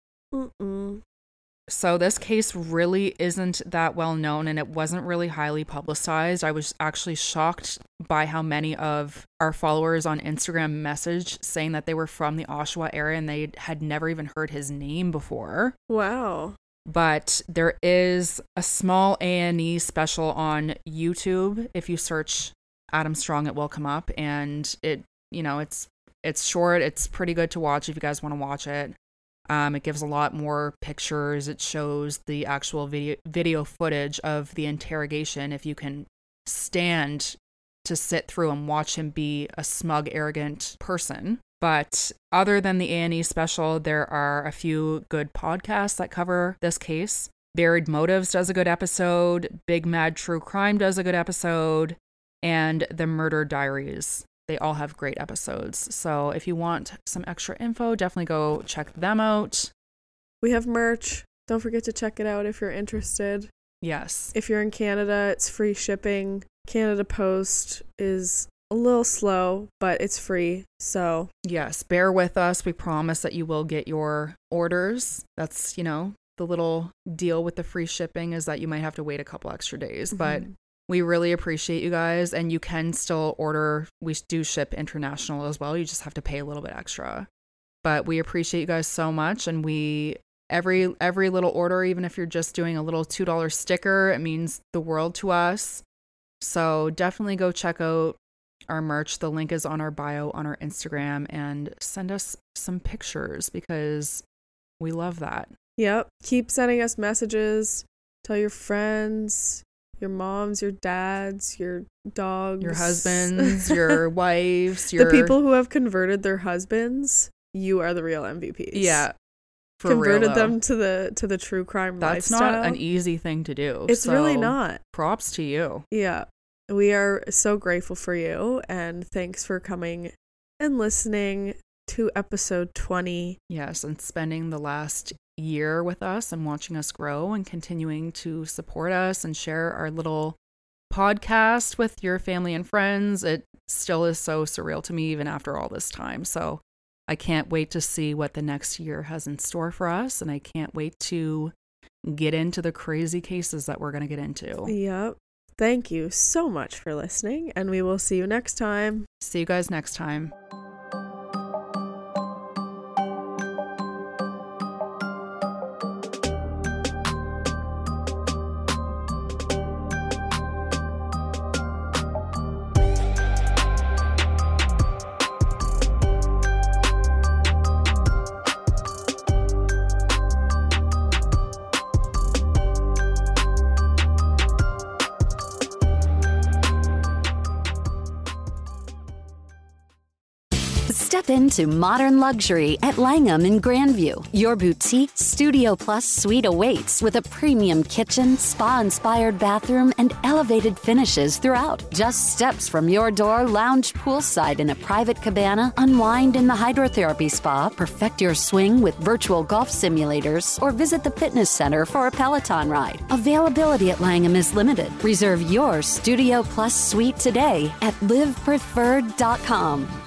Mm-mm. So this case really isn't that well known and it wasn't really highly publicized. I was actually shocked by how many of our followers on Instagram messaged saying that they were from the Oshawa area and they had never even heard his name before. Wow. But there is a small A and E special on YouTube. If you search Adam Strong, it will come up, and it, you know, it's it's short. It's pretty good to watch if you guys want to watch it. Um, it gives a lot more pictures. It shows the actual video video footage of the interrogation. If you can stand to sit through and watch him be a smug, arrogant person. But other than the A and E special, there are a few good podcasts that cover this case. Buried Motives does a good episode. Big Mad True Crime does a good episode. And The Murder Diaries. They all have great episodes. So if you want some extra info, definitely go check them out. We have merch. Don't forget to check it out if you're interested. Yes. If you're in Canada, it's free shipping. Canada Post is a little slow, but it's free. So yes, bear with us. We promise that you will get your orders. That's, you know, the little deal with the free shipping is that you might have to wait a couple extra days. Mm-hmm. But we really appreciate you guys, and you can still order. We do ship international as well. You just have to pay a little bit extra. But we appreciate you guys so much, and we every every little order, even if you're just doing a little two dollar sticker, it means the world to us. So definitely go check out our merch. The link is on our bio on our Instagram, and send us some pictures because we love that. Yep. Keep sending us messages. Tell your friends, your moms, your dads, your dogs, your husbands, your wives, your the people who have converted their husbands. You are the real M V Ps. Yeah, for converted real, them to the to the true crime That's lifestyle. That's not an easy thing to do. It's so really not. Props to you. Yeah, we are so grateful for you, and thanks for coming and listening to episode twenty. Yes, and spending the last year with us and watching us grow and continuing to support us and share our little podcast with your family and friends. It still is so surreal to me even after all this time. So I can't wait to see what the next year has in store for us, and I can't wait to get into the crazy cases that we're going to get into. Yep. Thank you so much for listening, and we will see you next time. See you guys next time. Step into modern luxury at Langham in Grandview. Your boutique Studio Plus suite awaits with a premium kitchen, spa-inspired bathroom, and elevated finishes throughout. Just steps from your door, lounge poolside in a private cabana, unwind in the hydrotherapy spa, perfect your swing with virtual golf simulators, or visit the fitness center for a Peloton ride. Availability at Langham is limited. Reserve your Studio Plus suite today at live preferred dot com.